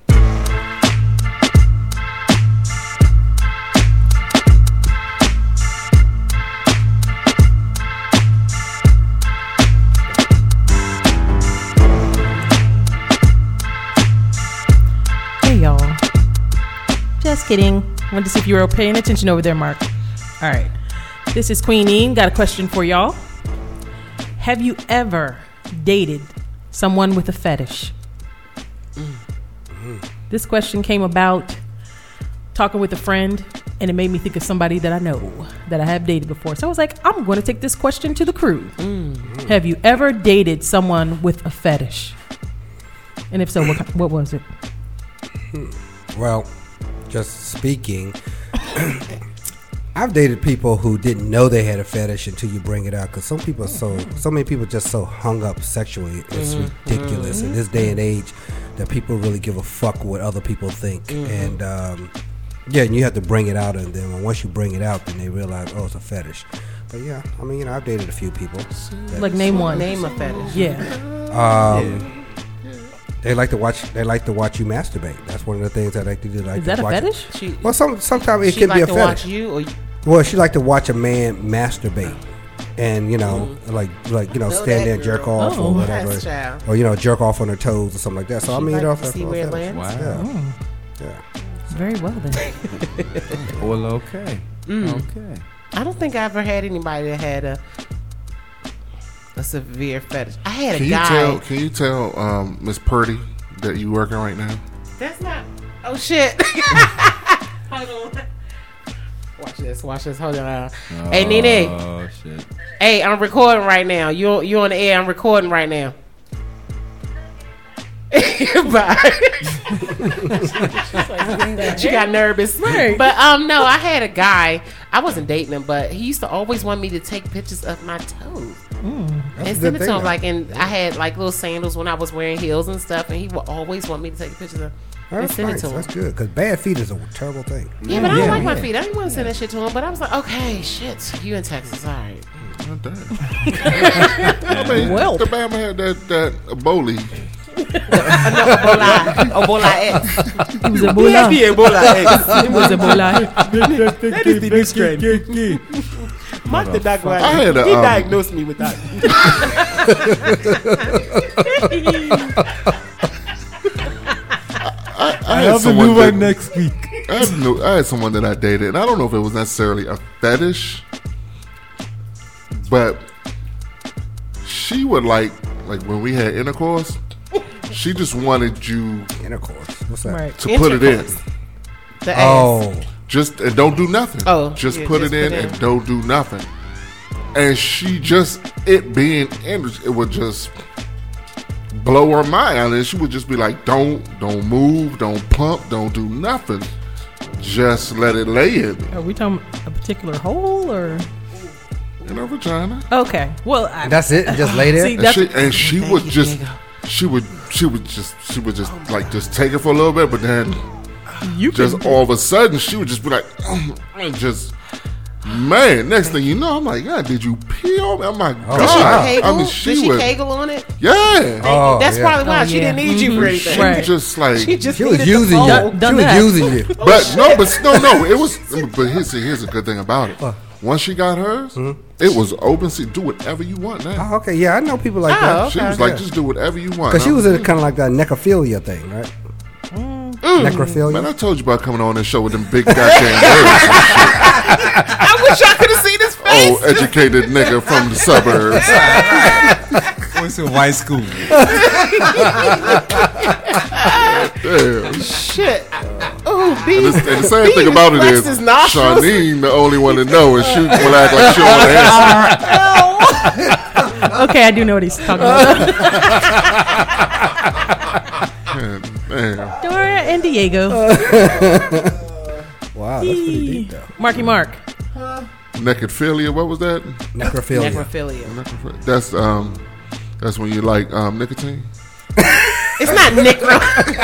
Hey y'all. Just kidding. Wanted to see if you were paying attention over there, Mark. All right. This is Queen Ian. Got a question for y'all. Have you ever dated someone with a fetish? Mm-hmm. This question came about talking with a friend, and it made me think of somebody that I know that I have dated before. So I was like, I'm going to take this question to the crew. Mm-hmm. Have you ever dated someone with a fetish? And if so, what, what was it? Well, just speaking, I've dated people who didn't know they had a fetish until you bring it out. Because some people are so, so many people just so hung up sexually. It's mm-hmm. ridiculous mm-hmm. in this day and age that people really give a fuck what other people think. Mm-hmm. And um, yeah, and you have to bring it out, and then once you bring it out, then they realize, oh, it's a fetish. But yeah, I mean, you know, I've dated a few people. Like name one. Name a fetish. Yeah. Um, yeah. They like to watch. They like to watch you masturbate. That's one of the things I like to do. Like Is that to a watch fetish? She, well, some sometimes it she can like be a to fetish. Watch you or you? Well, she like to watch a man masturbate, and you know, mm-hmm. like like you know, know stand there and jerk off oh, or whatever, yes, or you know, jerk off on her toes or something like that. So she I mean, like you know, to see where it lands. Wow. Yeah. Oh. yeah. Very well then. Well, okay. Mm. Okay. I don't think I ever had anybody that had a a severe fetish. I had can a guy. You tell, can you tell um, Miss Purdy that you working right now? That's not. Oh shit. Hold on. Watch this. Watch this. Hold on. Oh, hey, Nene. Oh shit. Hey, I'm recording right now. You you on the air? I'm recording right now. Bye. She got nervous. Right. But um, no, I had a guy. I wasn't dating him, but he used to always want me to take pictures of my toes. Mm. And send it to him, like, and I had like little sandals when I was wearing heels and stuff, and he would always want me to take pictures of. That's and send nice. it to him. That's good, because bad feet is a terrible thing. Yeah, but I don't yeah, like yeah. my feet. I didn't want to send that shit to him, but I was like, okay, shit, you in Texas, all right. Oh, damn. I mean, well, the Bama had that that Ebola. No, Ebola, Ebola X. It was Ebola. Yeah, be Ebola X. It was Ebola. That is the new strain. Mark the doctor. I had a, he um, diagnosed me with that. I, I, I had have a new that, one next week. I had, new, I had someone that I dated, and I don't know if it was necessarily a fetish, but she would like, like when we had intercourse, she just wanted you Intercourse. What's that? Right. to put it in. The Oh. ass. Just and don't do nothing. Oh, just yeah, put just it in put it and in. don't do nothing. And she just it being in it would just blow her mind, and she would just be like, "Don't, don't move, don't pump, don't do nothing. Just let it lay in me." Are we talking a particular hole or? In her vagina. Okay. Well, I, That's it. Just lay there. See, And that's, she, and she would just, she would, she would just, she would just like just take it for a little bit, but then you just can, all of a sudden she would just be like, um, and just. Man, next thing you know, I'm like, God, did you pee on me? Oh my Oh, God! Did she wow. kegel? I mean, she Did she was, kegel on it? yeah. Oh, That's yeah. probably why Oh, she yeah. didn't need you for Mhm. anything. She Right. was just like, She just She was needed the using you. phone. Done- done She was that. using you. but no, but no, no, it was. But here's here's a good thing about it. Once she got hers, it was open. See, do whatever you want now. Oh, okay. Yeah, I know people like Oh, that. She okay. was like, Yeah. just do whatever you want. Because she I'm- was in kind of like that necrophilia thing, right? Mm, Necrophilia. Man, I told you about coming on this show with them big goddamn words. I wish y'all could have seen his face. Oh, educated nigga from the suburbs. What's a white school? Damn. Shit. Oh, B. And, and the same thing about it is, Shawnee, the only one to know, and she will act like she don't want to answer. Okay, I do know what he's talking about. Man, man. Dora and Diego. Wow, that's pretty deep, though. Marky Mark. Necrophilia, what was that? Necrophilia. Necrophilia. Necrophilia. That's um, that's when you like um nicotine. It's not necro.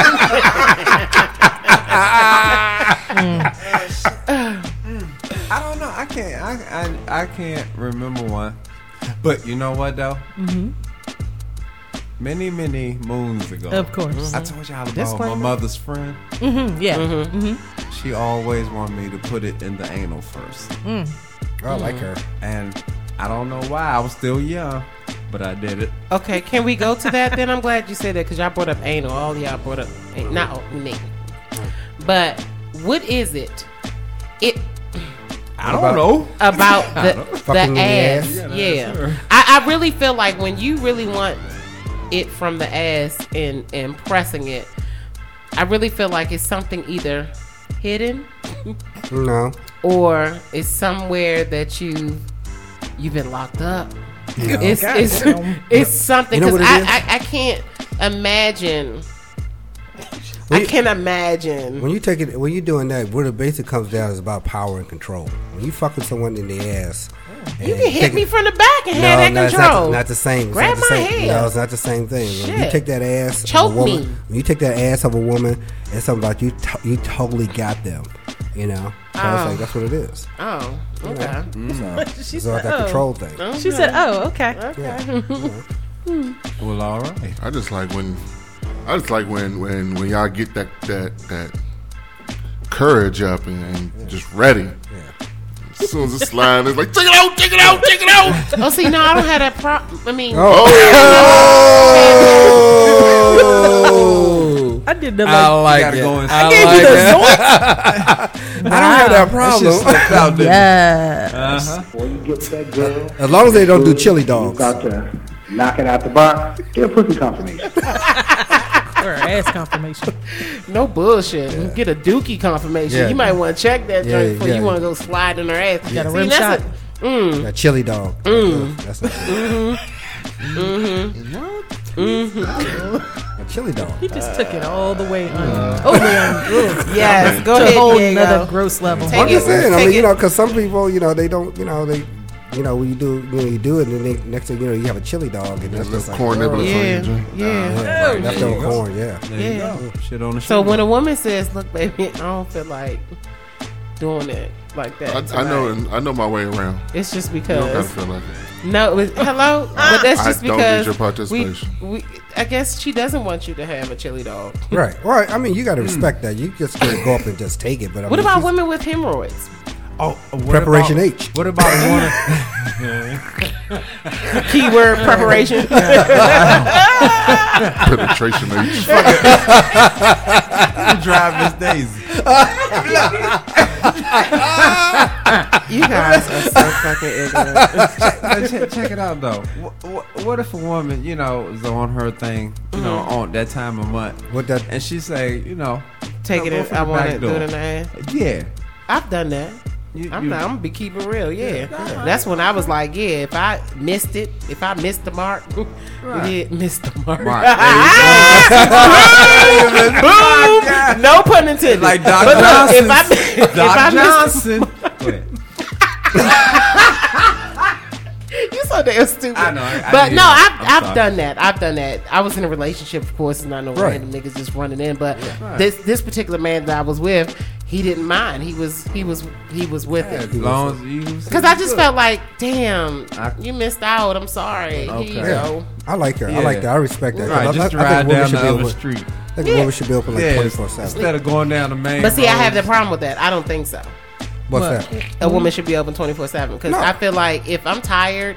I don't know. I can't. I, I I can't remember one. But you know what though? Mm-hmm. Many many moons ago, Of course. I told y'all about Disclaimer. my mother's friend. Mm-hmm. Yeah. Mm-hmm. Mm-hmm. She always wanted me to put it in the anal first. Mm. Oh, I like her. And I don't know why. I was still young, but I did it. Okay, can we go to that then? I'm glad you said that because y'all brought up anal. All y'all brought up an- not me, but what is it? It. I don't know about the, the Fucking in the ass. ass? Yeah, Yeah, sure. I, I really feel like when you really want it from the ass and and pressing it, I really feel like it's something either hidden No. or it's somewhere that you you've been locked up. No. It's God it's damn. it's something You know because what it I, is? I I can't imagine. When I you- can't imagine. When you take it, when you're doing that, what it basically comes down is about power and control. When you fucking someone in the ass, You and can hit take me it- from the back and No, have that no, it's control. not, not the same. It's Grab not the my same. head. No, it's not the same thing. When you Shit. take that ass Choke of a woman, me. when you take that ass of a woman, it's something about you. To, you totally got them. You know, so Oh. it's like that's what it is. Oh, You okay. know? So, She it's all said, that oh. control thing. Okay. She said, "Oh, okay." Okay. Well, all right. I just like when, I just like when when when y'all get that that that courage up and, and just ready. Yeah. As soon as it's sliding, it's like take it out, take it out, take it out. Oh, see, no, I don't have that problem. I mean, Oh. I did the I like. like it. Go and- I, I gave like you the it. zoinks. I don't have that That shit problem. slipped out, didn't it? Yeah. Uh-huh. Before you get to that girl, As long as they don't do chili you dogs. got to knock it out the box. Get a pussy confirmation. Or ass confirmation. no bullshit. Get a dookie confirmation. Yeah. You might want to check that Yeah, joint before yeah. you want to go slide in her ass. Got a See, rim that's shot. a- mm, A chili dog. Mm. That's not mm-hmm. Mm-hmm. a chili dog. He just took it all the way on. Oh, man. Yes, go to ahead, a whole Diego. another gross level. Take I'm just it, saying. I take mean, you it. know, because some people, you know, they don't, you know, they, you know, when you do, you know, you do it, and then they, next thing you know, you have a chili dog, and that's That just little like, corn nibble Yeah, for you, Jay. yeah. yeah, Oh, leftover there you go. corn, yeah. There Yeah. you go. Shit on the So shoulder. when a woman says, "Look, baby, I don't feel like doing it like that," I, I know, tonight," I know my way around. it's just You don't gotta because. feel like it. No, it- hello, but that's I just don't need because your we, participation. we. I guess she doesn't want you to have a chili dog. Right. Well, I mean, you got to respect that. You just can't go up and just take it. But I What mean, about she's- women with hemorrhoids? oh, what Preparation about, H. What about a woman? Keyword preparation. Penetration H. Drive Miss Daisy. You guys are so fucking ignorant. check, check it out though. What, what if a woman, you know, is on her thing, you know, Mm-hmm. on that time of month, What that? and she say, you know, Take it go in. for I the want back to do door. it in the ass. Yeah. I've done that. You, I'm, you- not, I'm gonna be keeping real. Yeah, that's when I was like, yeah. If I missed it, if I missed the mark, yeah, missed the mark. Mark, Boom! No pun intended. Like Doc But look, Johnson. if I, if Doc I missed Johnson. Go ahead. You so damn stupid. I know, I- I but hear no, you. I've, I'm I've sorry. done that. I've done that. I was in a relationship, of course, and not no Right. random niggas just running in. But Right. this this particular man that I was with, he didn't mind. He was he was he was with As it. long as you. Because I just felt like, damn, I- you missed out. I'm sorry. Here you Okay. go. I like her. I Yeah. like that. I respect that. 'Cause Right, I, just I, I drive think women down should the be other able. street. I think Yeah. women should be open like Yeah, twenty four seven. instead of going down the main. But see, I have the roads. problem with that. I don't think so. What's What? that? A woman should be open twenty-four seven. Because No. I feel like if I'm tired,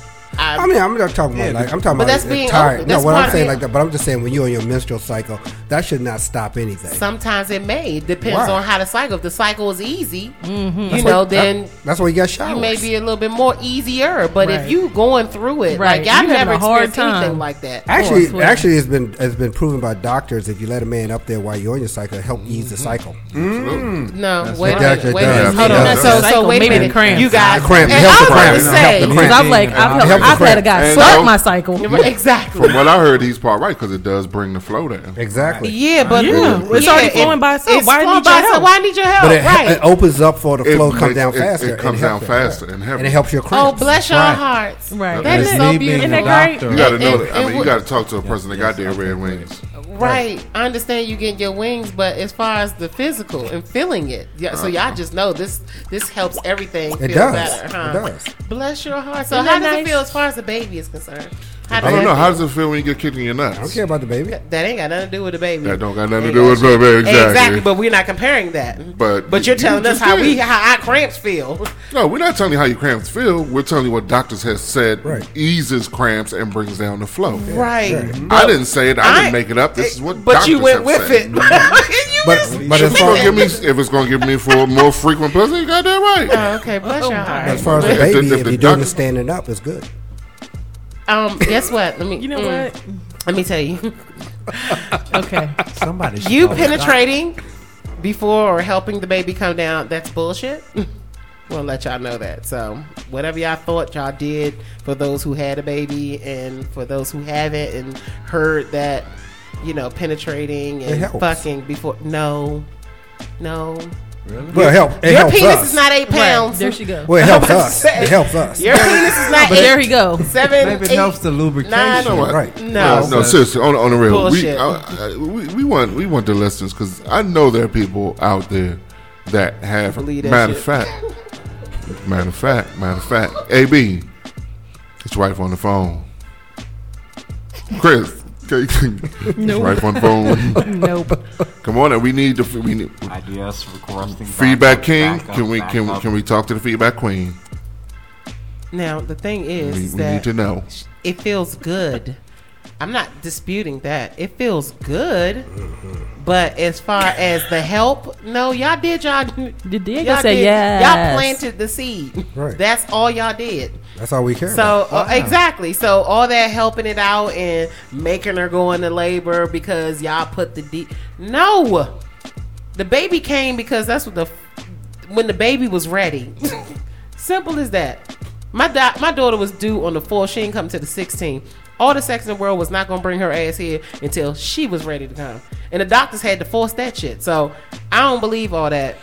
I, I mean, I'm not talking about Yeah, like I'm talking but about that's being tired. open. No, That's what part I'm of saying being- like that, but I'm just saying when you're on your menstrual cycle, that should not stop anything. Sometimes it may. It depends Why? on how the cycle. If the cycle is easy, Mm-hmm. you That's know, what- then that- that's why you got showers. you may be a little bit more easier. But Right. if you going through it, Right. like y'all You having never a hard experienced anything time. like that. Actually, Oh, I swear. actually, it's been it's been proven by doctors if you let a man up there while you're on your cycle, it help ease the cycle. Mm. No, That's wait a right. minute. It Wait a does. minute. Hold It on. does. So, so Cycle, wait a maybe the minute. cramps. You guys, The cramp. It and helps I the was cramp. about to It say, helps the Because I've like I've, It helped, helps the I've had a cramp. guy And suck no- my cycle. exactly. From what I heard, he's part right because it does bring the flow down. Exactly. Yeah, but Yeah. who- It's yeah, already it- flowing by itself. it's Why I flowing need by your itself. help? Why I need your help? But it, right. it opens up for the It flow to come makes- down it- faster. it and comes helps down it. faster and heavier. and it helps your Oh, cramps. bless your Right. hearts. Right. That is It's so me being beautiful. the Isn't that great? doctor. You got to And- know and- that. I mean, and you what- got to talk to a person that got their red wings. Right. I understand you getting your wings, but as far as the physical and feeling it, yeah, so y'all just know this this helps everything It feel does. better. Huh? It does. Bless your heart. So Isn't how that does nice? it feel as far as the baby is concerned? How I don't that know. How feel? does it feel when you get kicked in your nuts? I don't care about the baby. That ain't got nothing to do with the baby. That don't got nothing to Ain't do got with shit. the baby. Exactly. Exactly, but we're not comparing that. But But you're you telling us just how did. we how our cramps feel. No, we're not telling you how your cramps feel. We're telling you what doctors have said Right. eases cramps and brings down the flow. Right. I didn't say it. I, I- didn't make it up. This is what But doctors you went have with said. it. But but If as it's far gonna give me, if it's gonna give me for more frequent pussy, you got that right. Oh, okay, bless your heart. as far as the If the- baby, if if the you're doing doctor- it standing up, it's good. Um, guess what? Let me. You know mm, what? Let me tell you. Okay. Somebody should You call the penetrating before or helping the baby come down, that's bullshit. We'll let y'all know that. So whatever y'all thought y'all did for those who had a baby and for those who haven't and heard that, you know, penetrating It and helps. fucking before. No. No. Well, it help. It Your helps penis us. is not eight pounds. Right. There she go. Well, it helps I'm us. saying. It helps us. Your penis is not But eight. there he go. Seven, Maybe it eight, helps the lubrication. nine. You know what? Right. No. No, no, seriously, on, on the real, we, Bullshit. I, I, we we want we want the listeners because I know there are people out there that have. Believe that Matter of shit. fact, matter of fact, matter of fact, A B, his wife on the phone. Chris, his Nope. wife on the phone. Nope. Come on, we need the we need Ideas requesting feedback backup, king. backup, Can we can we, backup. can we talk to the feedback queen? Now the thing is, We, is we that need to know. it feels good. I'm not disputing that. It feels good. But as far as the help, no, y'all did y'all. Did Diego y'all say did- yes? Y'all planted the seed. Right. That's all y'all did. That's all we care So about. uh, exactly. So all that helping it out and making her go into labor because y'all put the D. No, the baby came because that's what the when the baby was ready. Simple as that. My da- my daughter was due on the fourth. She didn't come to the sixteenth. All the sex in the world was not going to bring her ass here until she was ready to come. And the doctors had to force that shit. So I don't believe all that.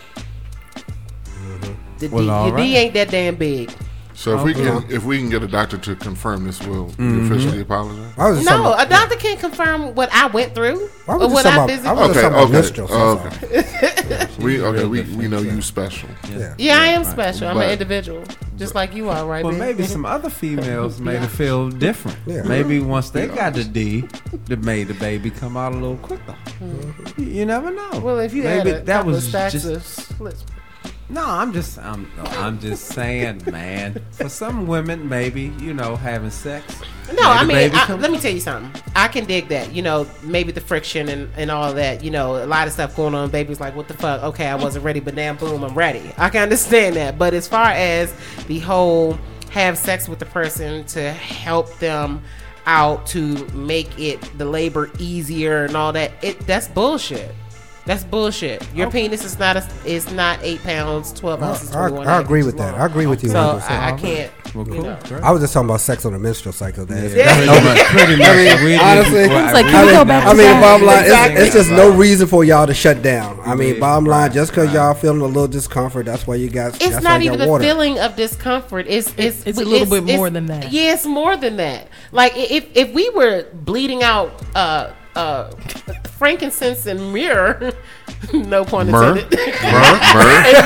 The Well, D, all your D right. ain't that damn big. So if we Okay. can if we can get a doctor to confirm this, will we Mhm. officially apologize? I was just talking No, about- a doctor can't confirm what I went through I was or just what talking I about- physically. I was just Okay, talking about okay, minstrels, okay. that's We okay. We we know you special. Yeah. Yeah, I am special. I'm But- an individual, just like you are, right? Well, babe? maybe some other females made it feel different. Yeah. Maybe once they got the D, that made the baby come out a little quicker. You, you never know. Well, if you maybe had a that couple was of stacks just. of splits. No, I'm just, I'm, I'm just saying, man. For some women, maybe you know, having sex. No, made I the mean, baby I, come- let me tell you something. I can dig that. You know, maybe the friction and, and all that. You know, a lot of stuff going on. Baby's like, what the fuck? Okay, I wasn't ready, but now, boom, I'm ready. I can understand that. But as far as the whole have sex with the person to help them out to make it the labor easier and all that, it that's bullshit. That's bullshit. Your penis is not a, is not eight pounds, twelve ounces, I, twenty-one. I, I agree inches with that. long. I agree with you. So one hundred percent. I, I can't. Well, you cool. know. Great. I was just talking about sex on the menstrual cycle. That is, Yeah. that's no, Pretty much, pretty much. I mean, We did- honestly, well, It's like, I can we really go did back I not mean, to the bottom line, Exactly. it's, it's just no reason for y'all to shut down. I mean, Yeah. bottom line, just because Right. y'all feeling a little discomfort, that's why you got. It's that's not why you even got a water. feeling of discomfort. It's it's It's a little bit more than that. Yeah, it's more than that. Like i- if if we were bleeding out uh uh frankincense and myrrh, no pun Myrrh, intended. myrrh, myrrh. And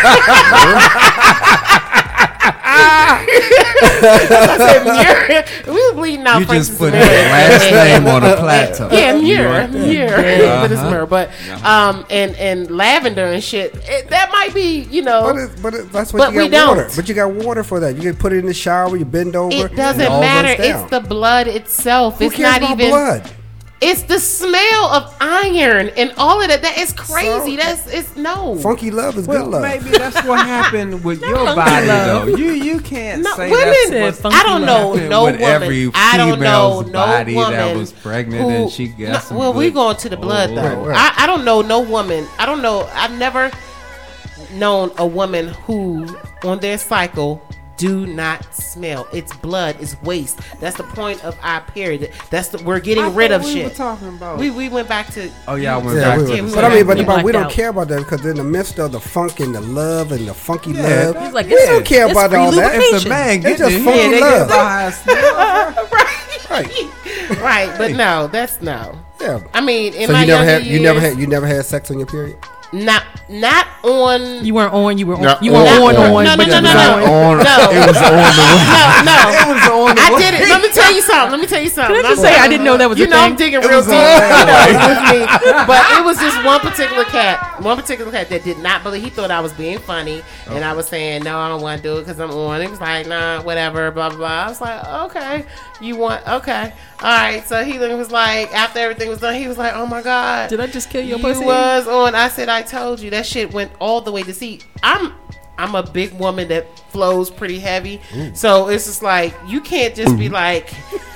I said myrrh. We were bleeding out You just frankincense put and his myrrh. last name on a platter. Yeah, You myrrh, right there. myrrh, but it's Uh-huh. myrrh. But um, and and lavender and shit. It, that might be, you know. But, it, but it, that's what But you we got don't. water. But you got water for that. You can put it in the shower. You bend over. It doesn't and all matter. goes down. It's the blood itself. Who it's cares not about even blood. It's the smell of iron and all of that. That is crazy. So, that's it's no. Funky love is well, good love. Maybe that's what happened with your body, though. You you can't no, say women, that's what I don't know no with woman. Every I don't know female's no body woman that was pregnant who, and she got no, some well, good, we going to the blood oh, though. right, I, I don't know no woman. I don't know. I've never known a woman who on their cycle do not smell. It's blood. It's waste. That's the point of our period. That's the we're getting I rid of we shit. Were talking about. We we went back to. Oh yeah, I went yeah, back we to. were, yeah, we but I mean, but, we but we don't out. care about that because in the midst of the funk and the love and the funky Yeah, love, like, we it's- don't care it's about free all that. If the lubrication. man It's gets just it, funky yeah, they love. get the highest smell. Right. Right, but no, that's no. Yeah. I mean, in So my you never younger had years, you never had you never had sex on your period? not not on. You weren't on. You were on. Not You weren't on, on. on. on No, no, but no, you no, was no. on. On, No. it was on the way. No, no. It was on the I way. did it. Let me tell you something. Let me tell you something. Can I just I'm- say I didn't know that was You a know thing? I'm digging It real was deep. on You know, the way. with me. But it was just one particular cat. One particular cat that did not believe. He thought I was being funny, and I was saying no, I don't want to do it because I'm on. He was like, nah, whatever, blah blah blah. I was like, okay, you want okay, all right. So he was like, after everything was done, he was like, oh my god, Did I just kill your you pussy? was on. I said, I told you that shit went all the way to see. I'm I'm a big woman that flows pretty heavy, so it's just like you can't just be like.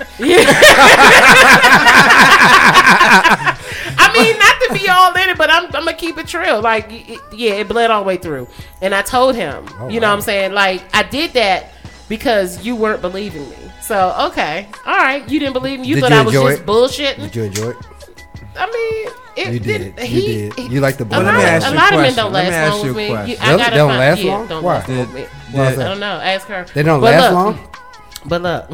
I mean, not to be all in it, but I'm, I'm gonna keep it real. Like, it, yeah, it bled all the way through, and I told him, Oh, you know wow. what I'm saying? Like, I did that because you weren't believing me. So, okay, all right, you didn't believe me. You Did thought you I was enjoy just it? bullshitting. Did you enjoy it? I mean, it You did. did. You He, did. You like the a blood. lot, Let me of- ask a you a lot of men question. don't Let me last ask long you with a me. question. You, They I don't- gotta they don't find, last yeah, long? Don't Why? last long with me. Why is I that? don't know. Ask her. They don't But last look, long? But look,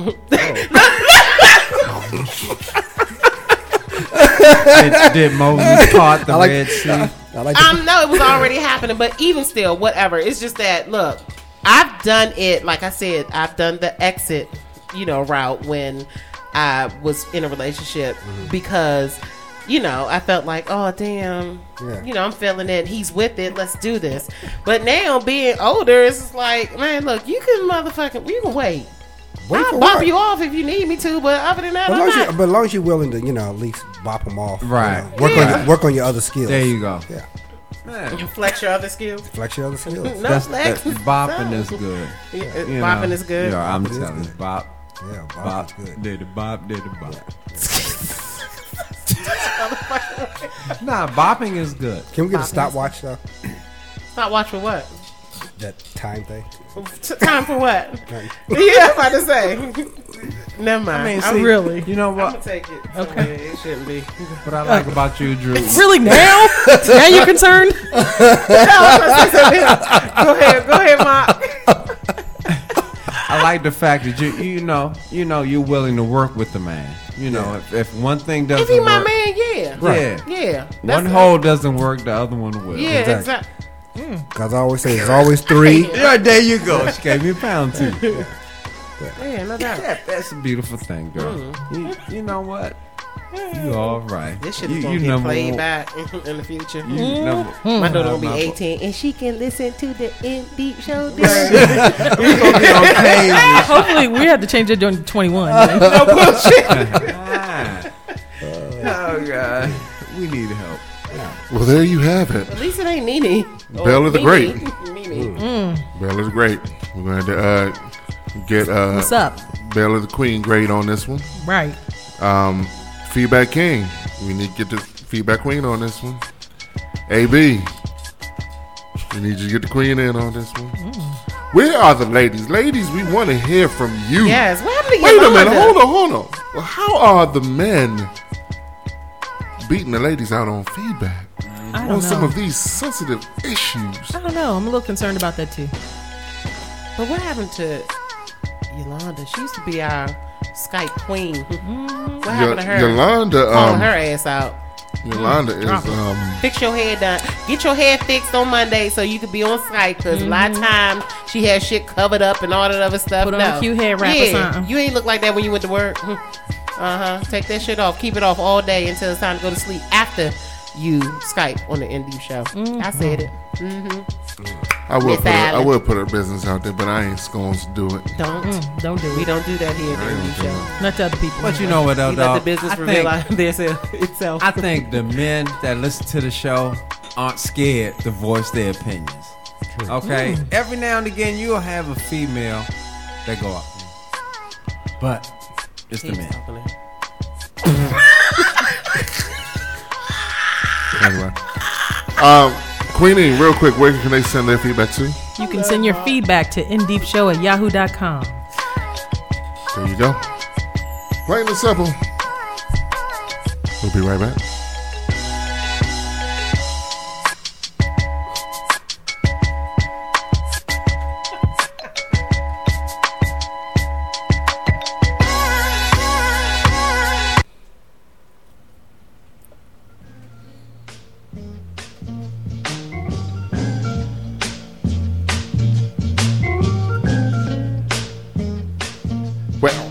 did, did Moses part the I like- Red Sea? I like the, um, no, it was already happening. But even still, whatever. It's just that look, I've done it. Like I said, I've done the exit, you know, route when I was in a relationship because, you know, I felt like, oh damn, Yeah. you know, I'm feeling it. He's with it. Let's do this. But now being older, it's just like, man, look, you can motherfucking, you can wait. Wait I'll for bop what? you off if you need me to, but other than that, But as I'm long as, not. you, but as long as you're willing to, you know, at least bop them off. you Right. know, work Yeah. on your, work on your other skills. There you go. Yeah. Man, Flex your other skills. Flex your other skills. No, that's, flex. that, bopping No. is good. Yeah, You bopping know, is good. Yeah, I'm It is telling you, good. bop, Yeah, bop, bop, is good. did the bop, did the bop. Nah, bopping is good. Can we get a Bopping is stopwatch though? Stop watch for what? That time thing. T- time for what? Nothing. Yeah, I'm about to say. Never mind. I mean, I'm see, really? You know I'm gonna what? take it. Okay. Okay, it shouldn't be. What I like about you, Drew. Really now? Now you're concerned? No, I'm gonna say something else. Go ahead, go ahead, Mark. I like the fact that you, you know, you know, you're willing to work with the man. You know, if, if one thing doesn't If he my work, man, yeah, Right. yeah. one That's- hole doesn't work, the other one will. Yeah, Exactly. exactly. Because I always say there's always three. Yeah, there you go. She gave me a pound too. Yeah, no doubt. Yeah, that's a beautiful thing, girl. You, you know what? You all right. This shit you, is gonna you get number played one. back in the future. You number, My daughter gonna be my- eighteen, and she can listen to the In Deep Show. We gonna be on page. Hopefully, we have to change it during twenty-one. No bullshit. Ah. Oh God, we need help. Well, there you have it. At least it ain't Nene. Bella the Great. Mimi. Bella the Great. We're going to uh, get uh, What's up? Bella the Queen grade on this one. Right. Um, Feedback King. We need to get the Feedback Queen on this one. A B. We need you to get the Queen in on this one. Where are the ladies? Ladies, we want to hear from you. Yes. What happened to Wait a Yolanda? minute. Hold on, hold on. Well, how are the men beating the ladies out on feedback I on don't some know. of these sensitive issues? I don't know. I'm a little concerned about that too. But what happened to Yolanda? She used to be our Skype queen. What happened to her? Yolanda, Calling um, her ass out. Yolanda is Drop it. um, Fix your hair done. Get your hair fixed on Monday so you could be on Skype. Because a lot of times she has shit covered up and all that other stuff. Put on no. a cute hair wrap or yeah, something. you ain't look like that when you went to work. Uh huh. Take that shit off. Keep it off all day until it's time to go to sleep after you Skype on the N D show. I said it. Mm-hmm. I will Miss put a, I Allen. will put her business out there, but I ain't going to do it. Don't. Mm, don't do it. We don't do that here at the I ain't Indie gonna do Show. Not to other people. But you know what, though, We let dog? the business I reveal think- our- theirself- itself. I think the men that listen to the show aren't scared to voice their opinions. Okay? Mm. Every now and again, you'll have a female that go up. But it's the men. Anyway. Um, Queenie, real quick, where can they send their feedback to? You can send your feedback to indeepshow at yahoo dot com. There you go. Plain and simple. We'll be right back. Well,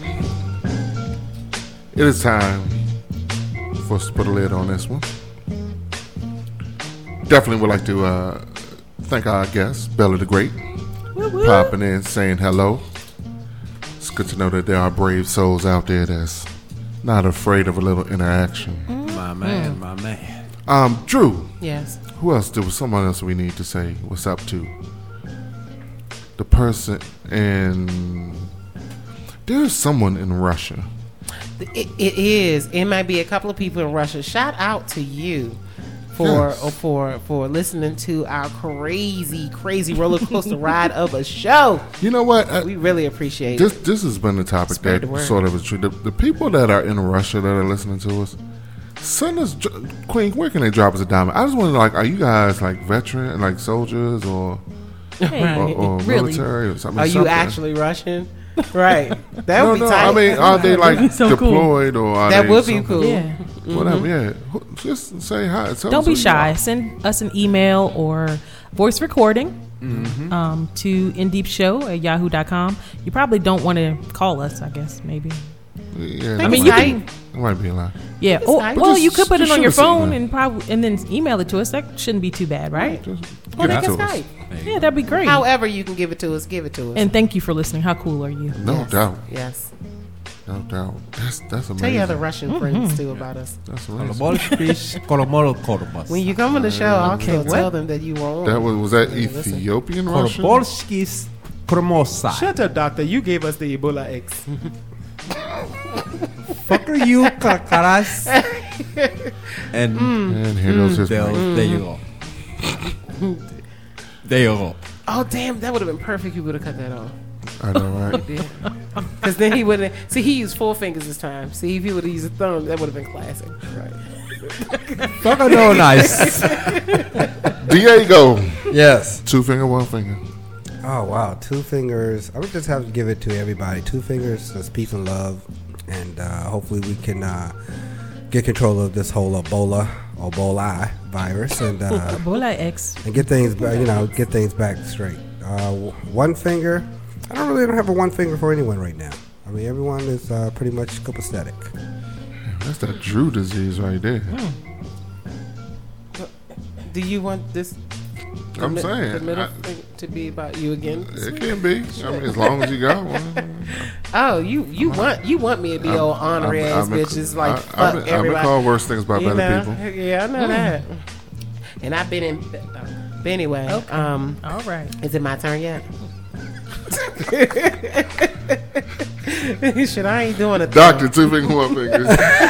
it is time for us to put a lid on this one. Definitely would like to uh, thank our guest, Bella the Great, popping in, saying hello. It's good to know that there are brave souls out there that's not afraid of a little interaction. My man, my man. Um, Drew. Yes. Who else? There was someone else we need to say what's up to. The person in... There's someone in Russia. It, it is. It might be a couple of people in Russia. Shout out to you for Yes. for for listening to our crazy, crazy roller coaster ride of a show. You know what? I, we really appreciate this. it. This has been the topic Spread the that word. sort of is true. The, the people that are in Russia that are listening to us, send us, Queen. Where can they drop us a diamond? I just want to know, like, are you guys like veteran, like soldiers, or Hey, or, or really? military, or something? Are you something? actually Russian? Right. That no, would be no. tight. I mean, are they like That'd be so cool. deployed or are That they would be something? cool. Yeah. Whatever. Mhm. Yeah. Who- Just say hi. Tell Don't us be who you shy. are. Send us an email or voice recording Mhm. um, to indeepshow at yahoo dot com. You probably don't want to call us, I guess, maybe. Yeah, I mean, you can. It might be a lie. Yeah. It's Or, nice. well, Just- you could put it just on shoot your us an phone email. and probably and then email it to us. That shouldn't be too bad, right? Or Give they it can to us. Skype. Yeah, that'd be great. However you can give it to us, give it to us. And thank you for listening. How cool are you? No Yes. doubt. Yes. No doubt. That's that's amazing. Tell your other Russian Mm-hmm. friends too about us. That's amazing. When you come on the show, I'll Okay, tell what? tell them that you were on. That was was that Yeah, listen. Ethiopian Russian? Korobolskis Kromosa. Shut up, doctor. You gave us the Ebola X. Fuck are you, Kakaras? And, And here goes his there, mic. there you go. There you go. Oh damn, that would have been perfect. You would have cut that off. I know, right? Because then he wouldn't. See, he used four fingers this time. See, if he would have used a thumb, that would have been classic. Right. Fuck are no nice. Diego. Yes. Two finger, one finger. Oh wow, two fingers. I would just have to give it to everybody. Two fingers, just peace and love, and uh, hopefully we can uh, get control of this whole Ebola, Ebola virus, and uh, Ebola X. and get things, ba- you know, get things back straight. Uh, w- one finger. I don't really don't have a one finger for anyone right now. I mean, everyone is uh, pretty much copacetic. That's that Drew disease right there. Do you want this? the I'm mi- saying, the middle I- thing to be about you again. It can be. I mean, as long as you got one. Oh, you you want you want me to be I'm- old honorary I'm- ass I've been- bitches like I- fuck I've been- I've been everybody. called worse things by You better know? people. Yeah, I know Mm. that. And I've been in. But anyway, Okay. um, All right. is it my turn yet? Shit, I ain't doing a Doctor, two finger, one finger.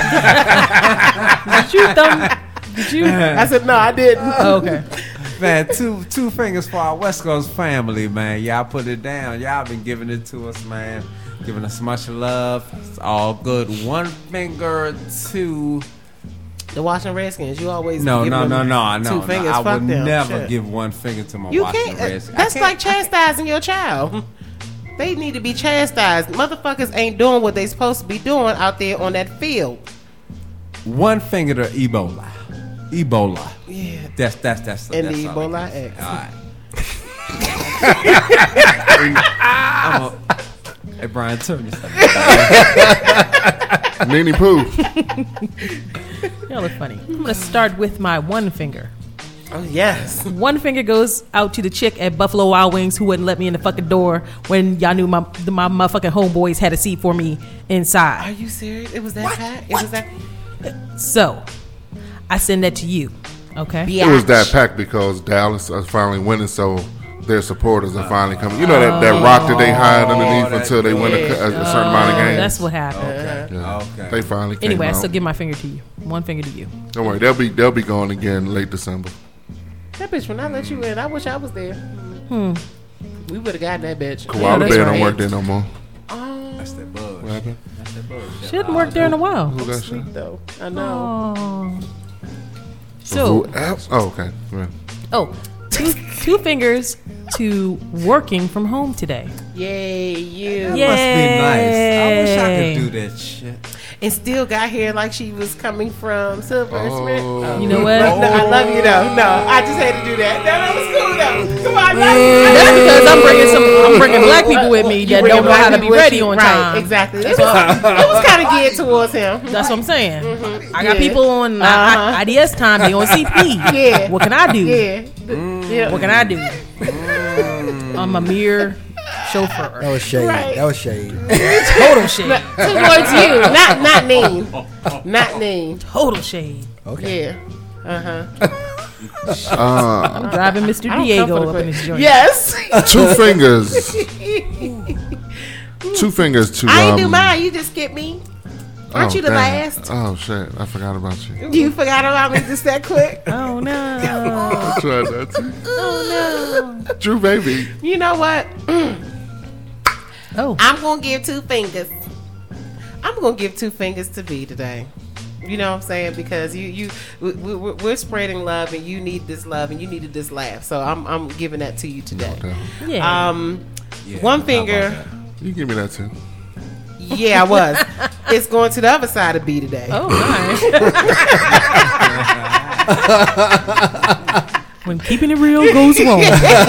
Did you thumb? Did you? I said no, I didn't. Oh, okay. Man, two two fingers for our West Coast family, man. Y'all put it down. Y'all been giving it to us, man. Giving us much love. It's all good. One finger to The Washington Redskins. You always no, give no, them no, no, no, two no. fingers. I Fuck would them. never Shit. give one finger to my You Washington can't. Redskins. That's I like can't- chastising your child. They need to be chastised. Motherfuckers ain't doing what they supposed to be doing out there on that field. one finger to Ebola. Ebola. Yeah. That's that's that's And that's the all I Ebola can X. say. All right. I'm a, hey Brian, turn yourself. Nene Pooh. Y'all are funny. I'm gonna start with my one finger. Oh, yes. One finger goes out to the chick at Buffalo Wild Wings who wouldn't let me in the fucking door when y'all knew my my motherfucking homeboys had a seat for me inside. Are you serious? It was that packed? It was that. So, I send that to you, okay? It was that packed because Dallas is finally winning, so their supporters are finally coming. You know that, that rock that they hide underneath Oh, until they win a, a, a certain amount of games? That's what happened. Okay. Yeah. okay. They finally came Anyway, I out. still give my finger to you. One finger to you. Don't worry, they'll be they'll be gone again late December. That bitch, when I let you in, I wish I was there. Hmm. We would have gotten that bitch. Koala that's Bear right. don't work there no more. That's that bug. What happened? That's that bug. She hadn't worked there in a while. Who got Sweet shot? though. I know. Oh. So, Oh, okay. Yeah. oh, two, two fingers to working from home today. Yay, you. That must be nice. I wish I could do that shit. And still got here like she was coming from Silver Oh. Smith. Oh. You know what? No, I love you though. No, I just had to do that. No, that was cool though. Come on, I love you. That's because I'm bringing some. I'm bringing black people with me You that bringing don't know black how to be people with ready you. on Right, time. exactly. It That's was, what- it was kind of geared towards him. That's what I'm saying. Mhm. I got Yeah. people on Uh-huh. I, I, I D S time. They on C P. Yeah. What can I do? Yeah. Yeah. What can I do? I'm a mere chauffeur. That was shade. Right. That was shade. Total shade. Towards you, not not name, not name. Total shade. Okay. Yeah. Uh huh. Uh, I'm driving Mister I don't come Diego for the up in his joint. Yes. two fingers. Two fingers to. I ain't um, do mine. You just skipped me. Aren't oh, you the damn. last? Oh shit! I forgot about you. You forgot about me just that quick. Oh no. I tried that too. Oh no. Drew, baby. You know what? Oh. I'm gonna give two fingers. I'm gonna give two fingers to B today. You know what I'm saying? Because you, you, we, we, we're spreading love, and you need this love, and you needed this laugh. So I'm, I'm giving that to you today. Yeah. Um, Yeah, one how finger. about that? You give me that too. Yeah, I was. It's going to the other side of B today. Oh my. When keeping it real goes wrong.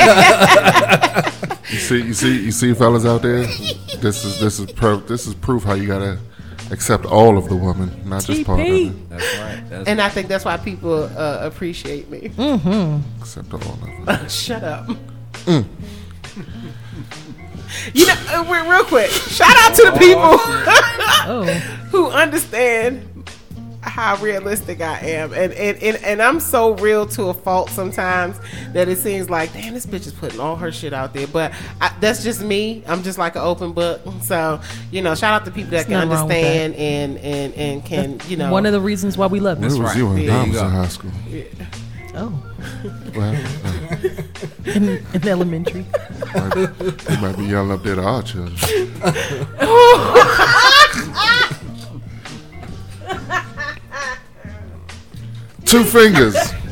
You see, you see, you see, fellas out there. This is this is per, this is proof how you gotta accept all of the woman, not just part of it. That's right. That's And I think that's why people uh, appreciate me. Mm-hmm. Accept all of it. Shut up. Mm. You know, uh, re- real quick, shout out to the people Oh. who understand how realistic I am, and, and and and I'm so real to a fault sometimes that it seems like, damn, this bitch is putting all her shit out there. But I, that's just me. I'm just like an open book. So you know, shout out to people that There's can nothing wrong with and and and and can you know. One of the reasons why we love Where you. was you when There I you was go. in high school? Oh. Well, uh, In, in elementary. might, you might be yelling up there to our children. Two fingers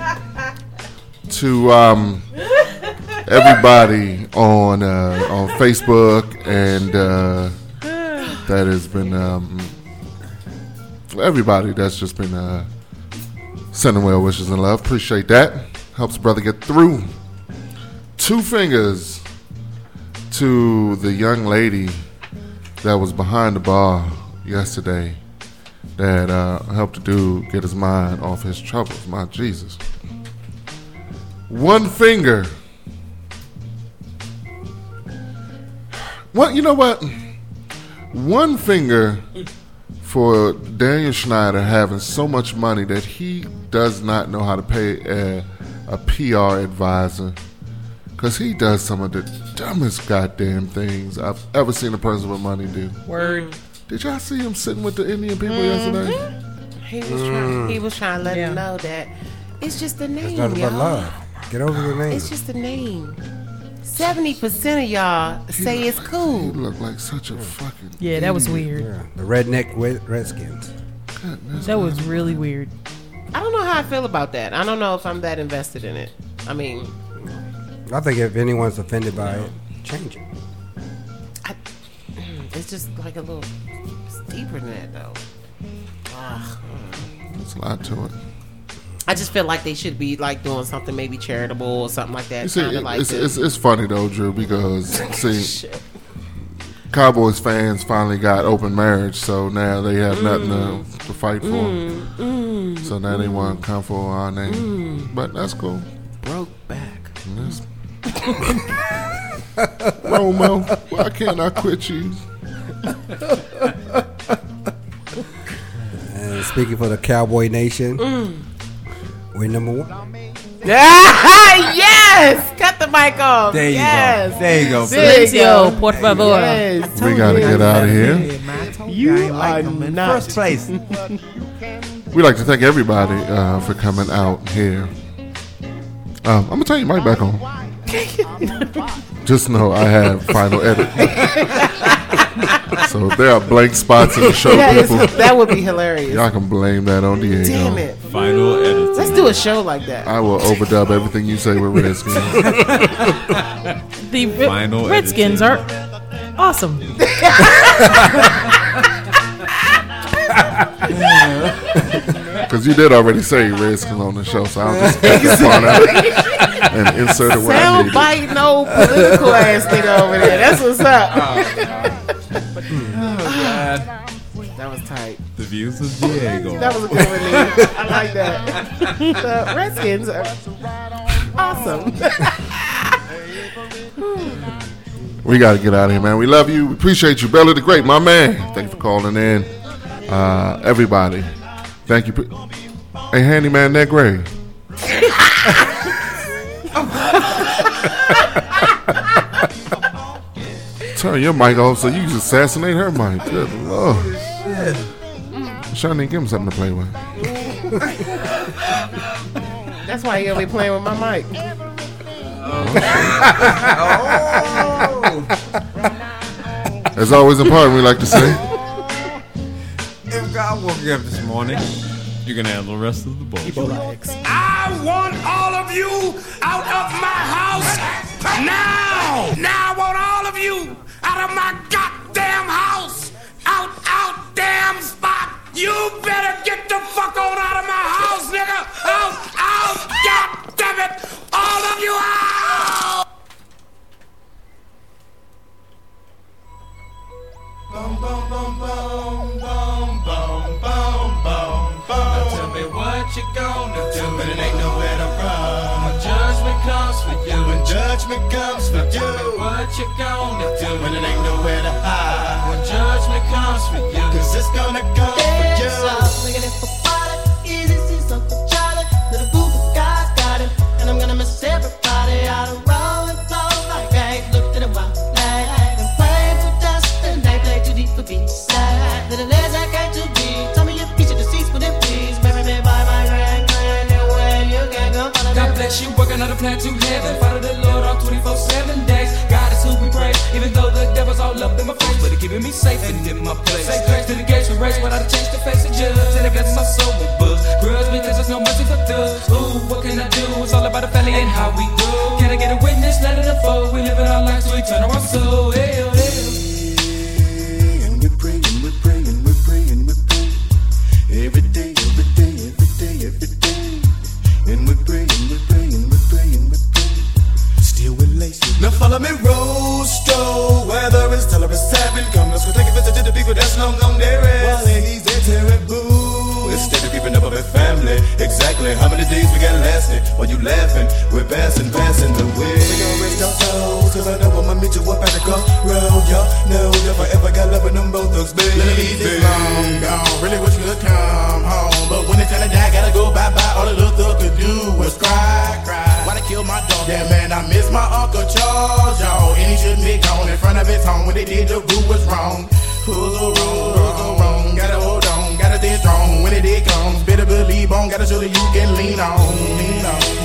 to um, everybody on uh, on Facebook and uh, that has been um, everybody that's just been uh, sending well wishes and love. Appreciate that. Helps a brother get through. Two fingers to the young lady that was behind the bar yesterday that uh, helped the dude get his mind off his troubles. My Jesus. One finger. What, you know what? One finger for Daniel Schneider having so much money that he does not know how to pay a, a P R advisor, because he does some of the dumbest goddamn things I've ever seen a person with money do. Word. Did y'all see him sitting with the Indian people Mhm. yesterday? He was trying. He was trying to let him know that it's just a name, It's nothing y'all. but love. Get over your name. It's just a name. Seventy percent of y'all say it's He cool. looked like such a fucking Yeah, that was weird. Yeah, the redneck Red- Redskins. goodness. That was really weird. I don't know how I feel about that. I don't know if I'm that invested in it. I mean, I think if anyone's offended by it, change it. it's just like a little. It's deeper than that, though. Ugh. There's a lot to it. I just feel like they should be like doing something maybe charitable or something like that. You see, Kind of like it's, this. it's, it's funny though, Drew, because see, Shit. Cowboys fans finally got open marriage, so now they have nothing to, to fight for. Mm, mm, So now they want to come for our name, but that's cool. this. Romo, why can't I quit you? And speaking for the Cowboy Nation, Mm. we're number one. Yes! Cut the mic off. There you yes. go. There you go. Silencio, por favor. Yes. We gotta get out of here. You are not First place. We'd like to thank everybody uh, for coming out here. Um, I'm gonna turn your mic back on. Just know I have final edit. So if there are blank spots in the show, That is- people, that would be hilarious. Y'all can blame that on Diego. Damn it. Final editing. Let's do a show like that. I will overdub everything you say with Redskins. The Re- Final Redskins are awesome. Because you did already say Redskins on the show, so I'll just cut that part out and insert it where I Sound need it. biting no political ass nigga over there. That's what's up. Oh, God. That was tight. The views of Diego. That was a good relief. I like that. The Redskins are awesome. We got to get out of here, man. We love you. We appreciate you. Bella the Great, my man. Thank you for calling in. Uh, everybody. Thank you. Hey, Handyman Ned Gray. Turn your mic off so you can assassinate her mic. Good Lord. Shawnee, give him something to play with. That's why you gonna be playing with my mic. As always important, we like to say. If God woke you up this morning, you can handle the rest of the bullshit. I want all of you out of my house now. Now I want all of you out of my goddamn house. Out, out, damn spot. You better get the fuck on out of my house, nigga. Out, out, god damn it. All of you out. Boom, boom, boom, boom, boom, boom, boom, boom, boom. Now tell me what you gonna do, but it ain't nowhere to run. When judgment comes for you, when judgment comes for you, tell me what you gonna do, but it ain't nowhere to hide. When judgment comes for you, cause it's gonna come for you. Easy, see something Charlie, little boo boo guy's got him, and I'm gonna miss everybody out of roll and flow like eggs. Look to the wild flag and pray for dust, and they play too deep for B-side. Little legs I got too deep. Tell me your piece of the seats for them, please. Bury me by my grand grand, and where you can go. God bless you, working on a plan to heaven. Follow the Lord on twenty-four seven days. God is who we praise, even though the devil's all up in my face, but he keeping me safe and in my place. Say grace to the gates we race, without a chance to face the judge, and it blesses my soul with books. Grudge because there's no mercy for thugs. Ooh, what can I do? It's all about the family and how we go. Can I get a witness? Let it unfold. We live in our lives, we turn our soul. Hell, hell. And we're praying, we're praying, we're praying, we're praying. Every day, every day, every day, every day. And we're praying, we're praying, we're praying, we're praying. Still with laces. Now follow me, Rosto. Whether it's tell or it's seven. Come, let's go take a visit to the people that's long gone there. While ladies, they're terrible. Instead of keeping up with family. Exactly how many days we got lasting? While you laughing, we're passing, passing the way. Cigarettes don't toes, cause I know I'ma meet you up at the crossroad. Y'all know if I ever got love with them both thugs, baby. Ladies long gone, really wish you could come home. But when it's time to die, gotta go bye-bye. All the little thug could do was cry, cry. Why they kill my dog? Yeah, man, I miss my Uncle Charles, y'all. And he shouldn't be gone in front of his home. When they did, the group was wrong. Who's so wrong, who's so wrong? Gotta hold on, gotta stay strong. When it comes, better believe on. Gotta show that you can lean on, lean on.